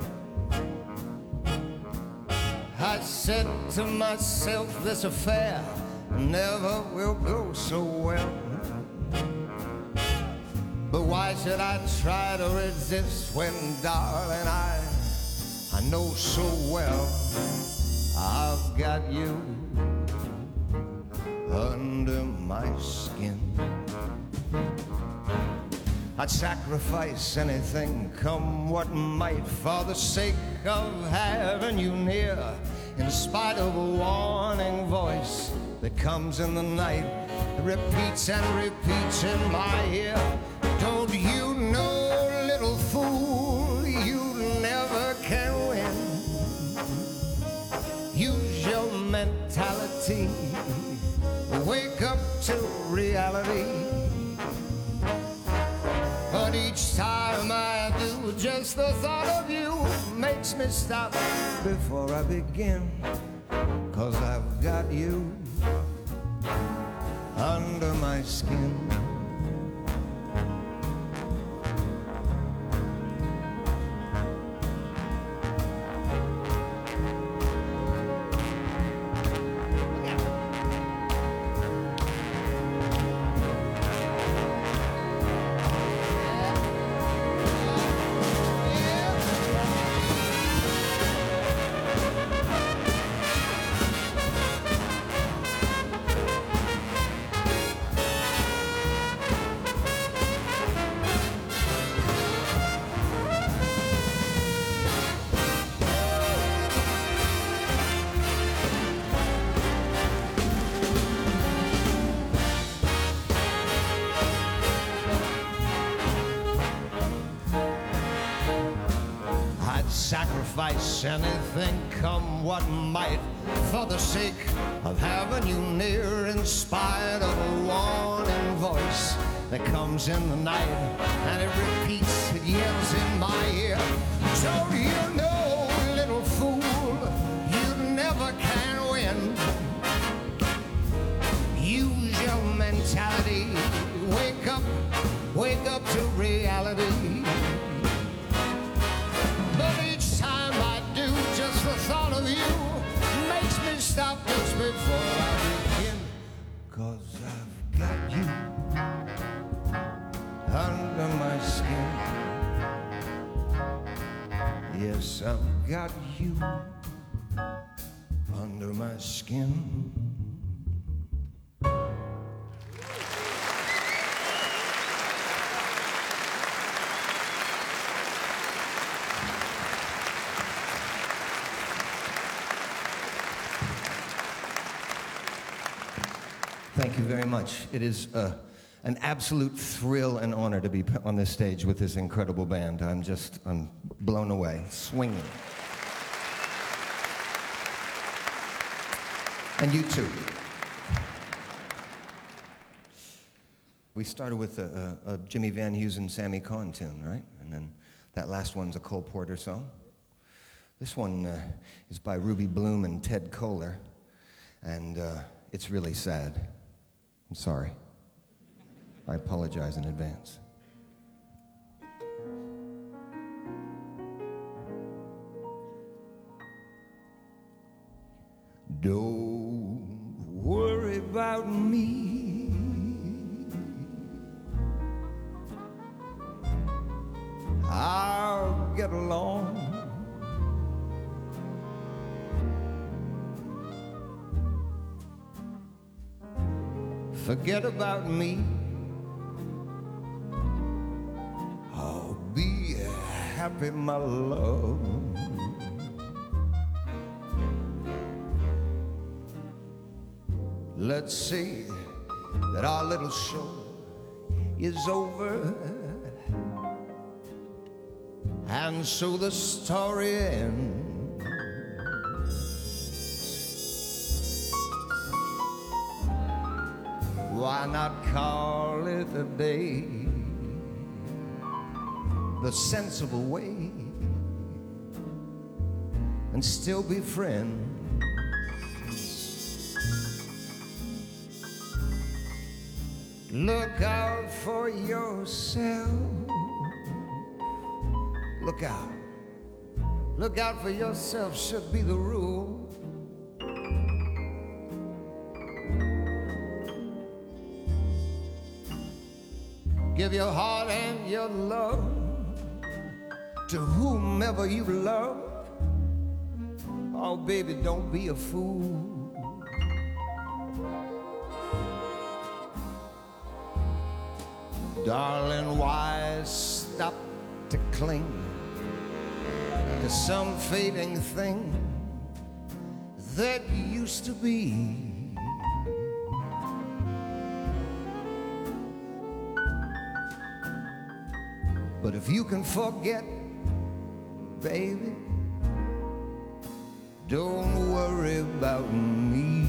I said to myself, this affair never will go so well. But why should I try to resist when, darling, I, I I know so well I've got you under my skin. I'd sacrifice anything, come what might, for the sake of having you near, in spite of a warning voice that comes in the night, repeats and repeats in my ear. Don't you know, little fool, you never can win. Use your mentality, wake up to reality. But each time I do, just the thought of you makes me stop before I begin. 'Cause I've got you under my skin. Sacrifice anything, come what might, for the sake of having you near, in spite of a warning voice that comes in the night, and it repeats, it yells in my ear. Don't you know, little fool, you never can win. Use your mentality, wake up, wake up to reality. Thought of you makes me stop just before I begin. 'Cause I've got you under my skin. Yes, I've got you under my skin. Thank you very much. It is uh, an absolute thrill and honor to be on this stage with this incredible band. I'm just, I'm blown away, swinging. And you too. We started with a, a, a Jimmy Van Heusen, Sammy Cahn tune, right? And then that last one's a Cole Porter song. This one uh, is by Ruby Bloom and Ted Koehler, and uh, it's really sad. I'm sorry. I apologize in advance. Don't worry about me. I'll get along. Forget about me. I'll be happy, my love. Let's say that our little show is over, and so the story ends. Why not call it a day? The sensible way, and still be friends. Look out for yourself. Look out. Look out for yourself should be the rule. Give your heart and your love to whomever you love. Oh, baby, don't be a fool. Darling, why stop to cling to some fading thing that used to be? But if you can forget, baby, don't worry about me.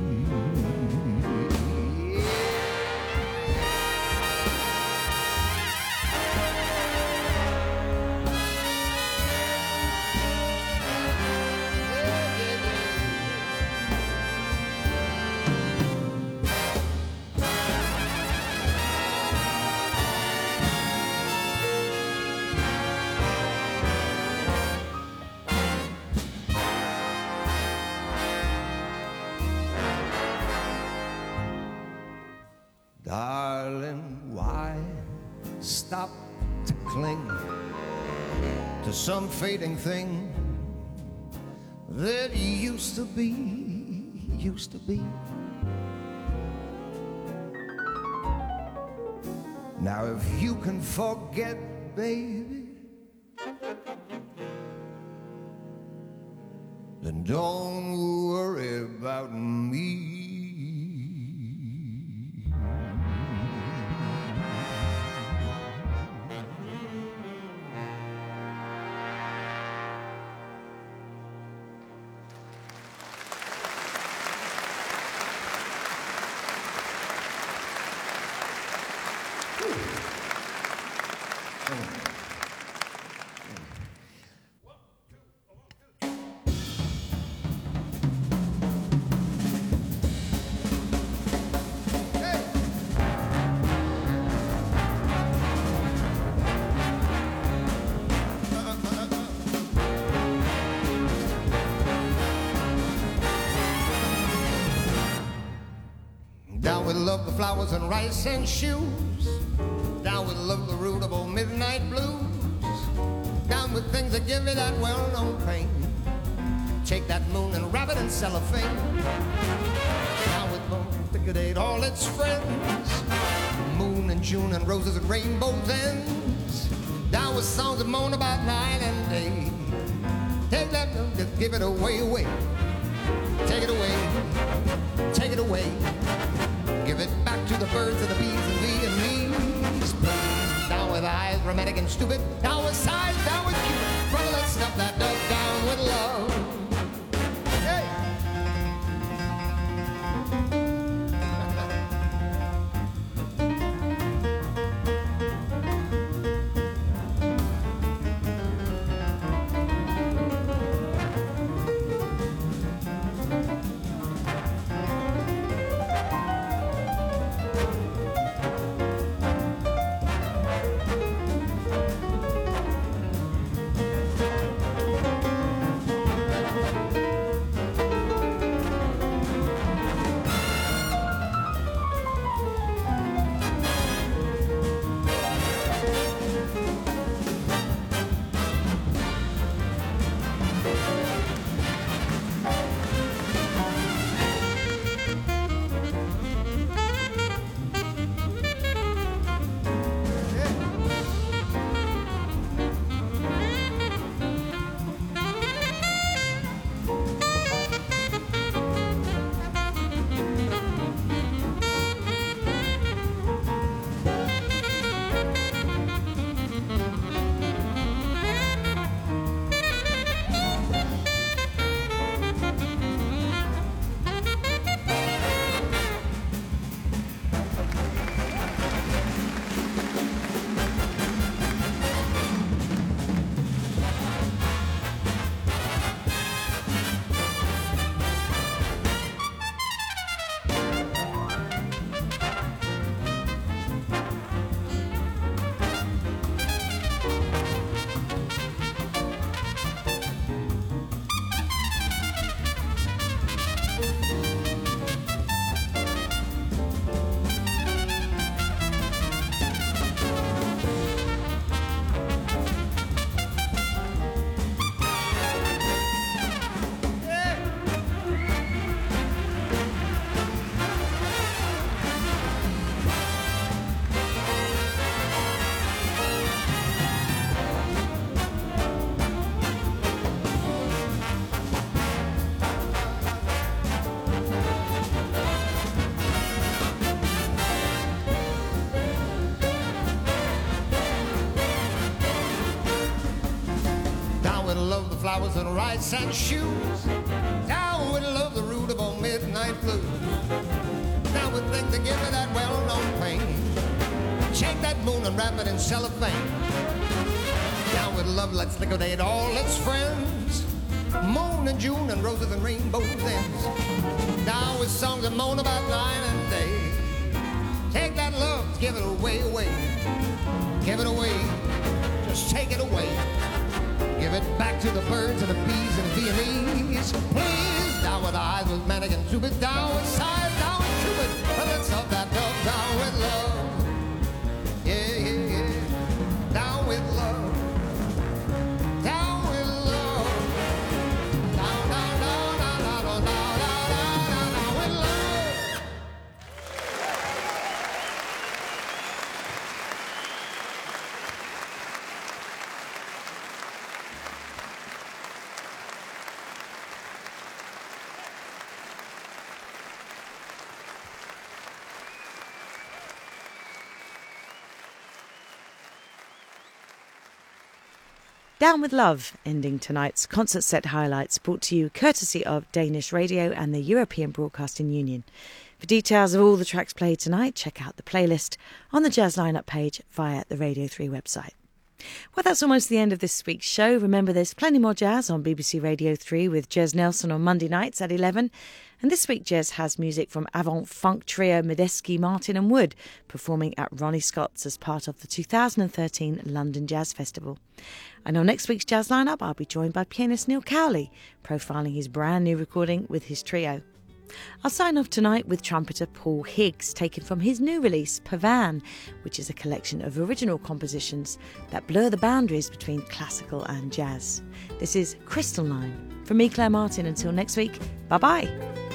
Darling, why stop to cling to some fading thing that used to be, used to be? Now if you can forget, baby, then don't worry about me. Down with love, the flowers and rice and shoes. Down with love, the root of old midnight blues. Down with things that give me that well-known pain. Take that moon and wrap it in cellophane. Down with bone, think it ate all its friends. Moon and June and roses and rainbows ends. Down with songs that moan about night and day. Take that moon, just give it away, away. Take it away, take it away. Give it back to the birds and the bees and thee and me. Please. Down with eyes, romantic and stupid. Down with sighs, down with Cupid. Brother, let's stuff that dove down with love. Hey! love, the flowers and rice and shoes. Down with love, the root of all midnight blues. Down with things that give it that well-known pain. Shake that moon and wrap it in cellophane. Down with love, let's liquidate all its friends. Moon and June and roses and rainbows ends. Down with songs that moan about night and day. Take that love, give it away, away. Give it away, just take it away. Give it back to the birds and the bees and the Viennese. Please, down with eyes with Manic and Cupid. Down with sighs, down with Cupid. But let's up that dove, down with love. Yeah, yeah, yeah. Down with love. Down with love. Down, down, down, down, down, down, down, down, down, down with love. Down with Love, ending tonight's concert set highlights, brought to you courtesy of Danish Radio and the European Broadcasting Union. For details of all the tracks played tonight, check out the playlist on the Jazz Lineup page via the Radio three website. Well, that's almost the end of this week's show. Remember, there's plenty more jazz on B B C Radio three with Jez Nelson on Monday nights at eleven. And this week, Jez has music from avant funk trio Medeski, Martin and Wood performing at Ronnie Scott's as part of the two thousand thirteen London Jazz Festival. And on next week's Jazz Lineup, I'll be joined by pianist Neil Cowley, profiling his brand new recording with his trio. I'll sign off tonight with trumpeter Paul Higgs, taken from his new release, Pavan, which is a collection of original compositions that blur the boundaries between classical and jazz. This is Crystalline. From me, Claire Martin, until next week, bye-bye.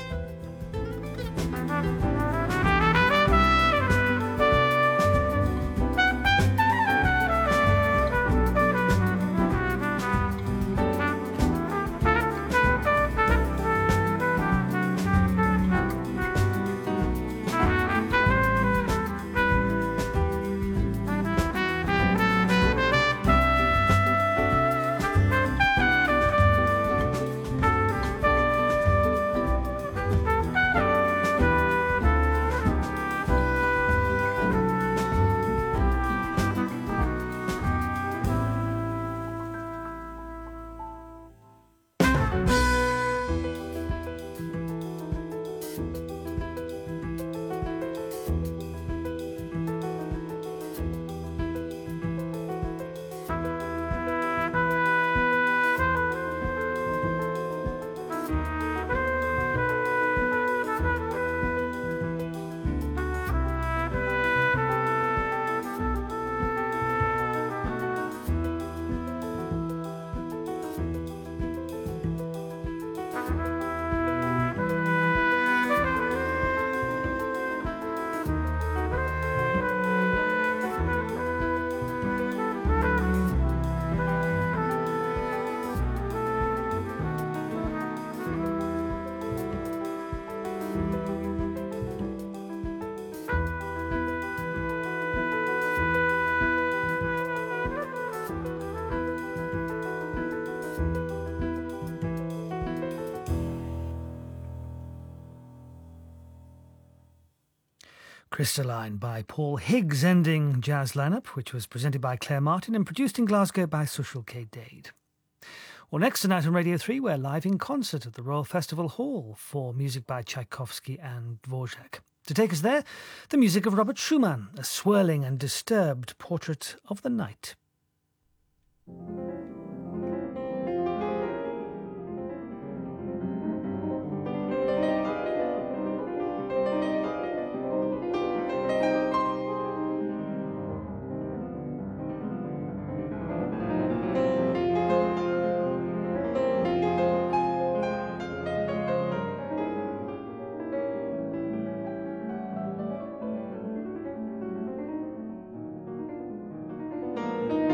Crystalline by Paul Higgs, ending Jazz Lineup, which was presented by Claire Martin and produced in Glasgow by Sushil K. Dade. Well, next tonight on Radio three, we're live in concert at the Royal Festival Hall for music by Tchaikovsky and Dvorak. To take us there, the music of Robert Schumann, a swirling and disturbed portrait of the night. Thank you.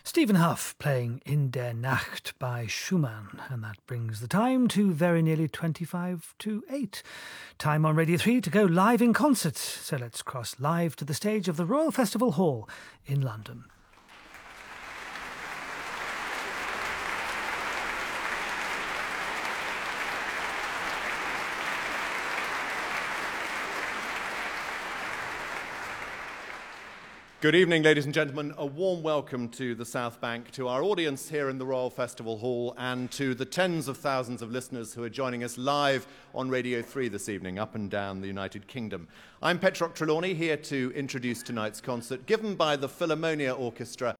Stephen Huff playing In der Nacht by Schumann, and that brings the time to very nearly twenty-five to eight. Time on Radio three to go live in concert, so let's cross live to the stage of the Royal Festival Hall in London. Good evening, ladies and gentlemen. A warm welcome to the South Bank, to our audience here in the Royal Festival Hall, and to the tens of thousands of listeners who are joining us live on Radio three this evening, up and down the United Kingdom. I'm Petrock Trelawney, here to introduce tonight's concert, given by the Philharmonia Orchestra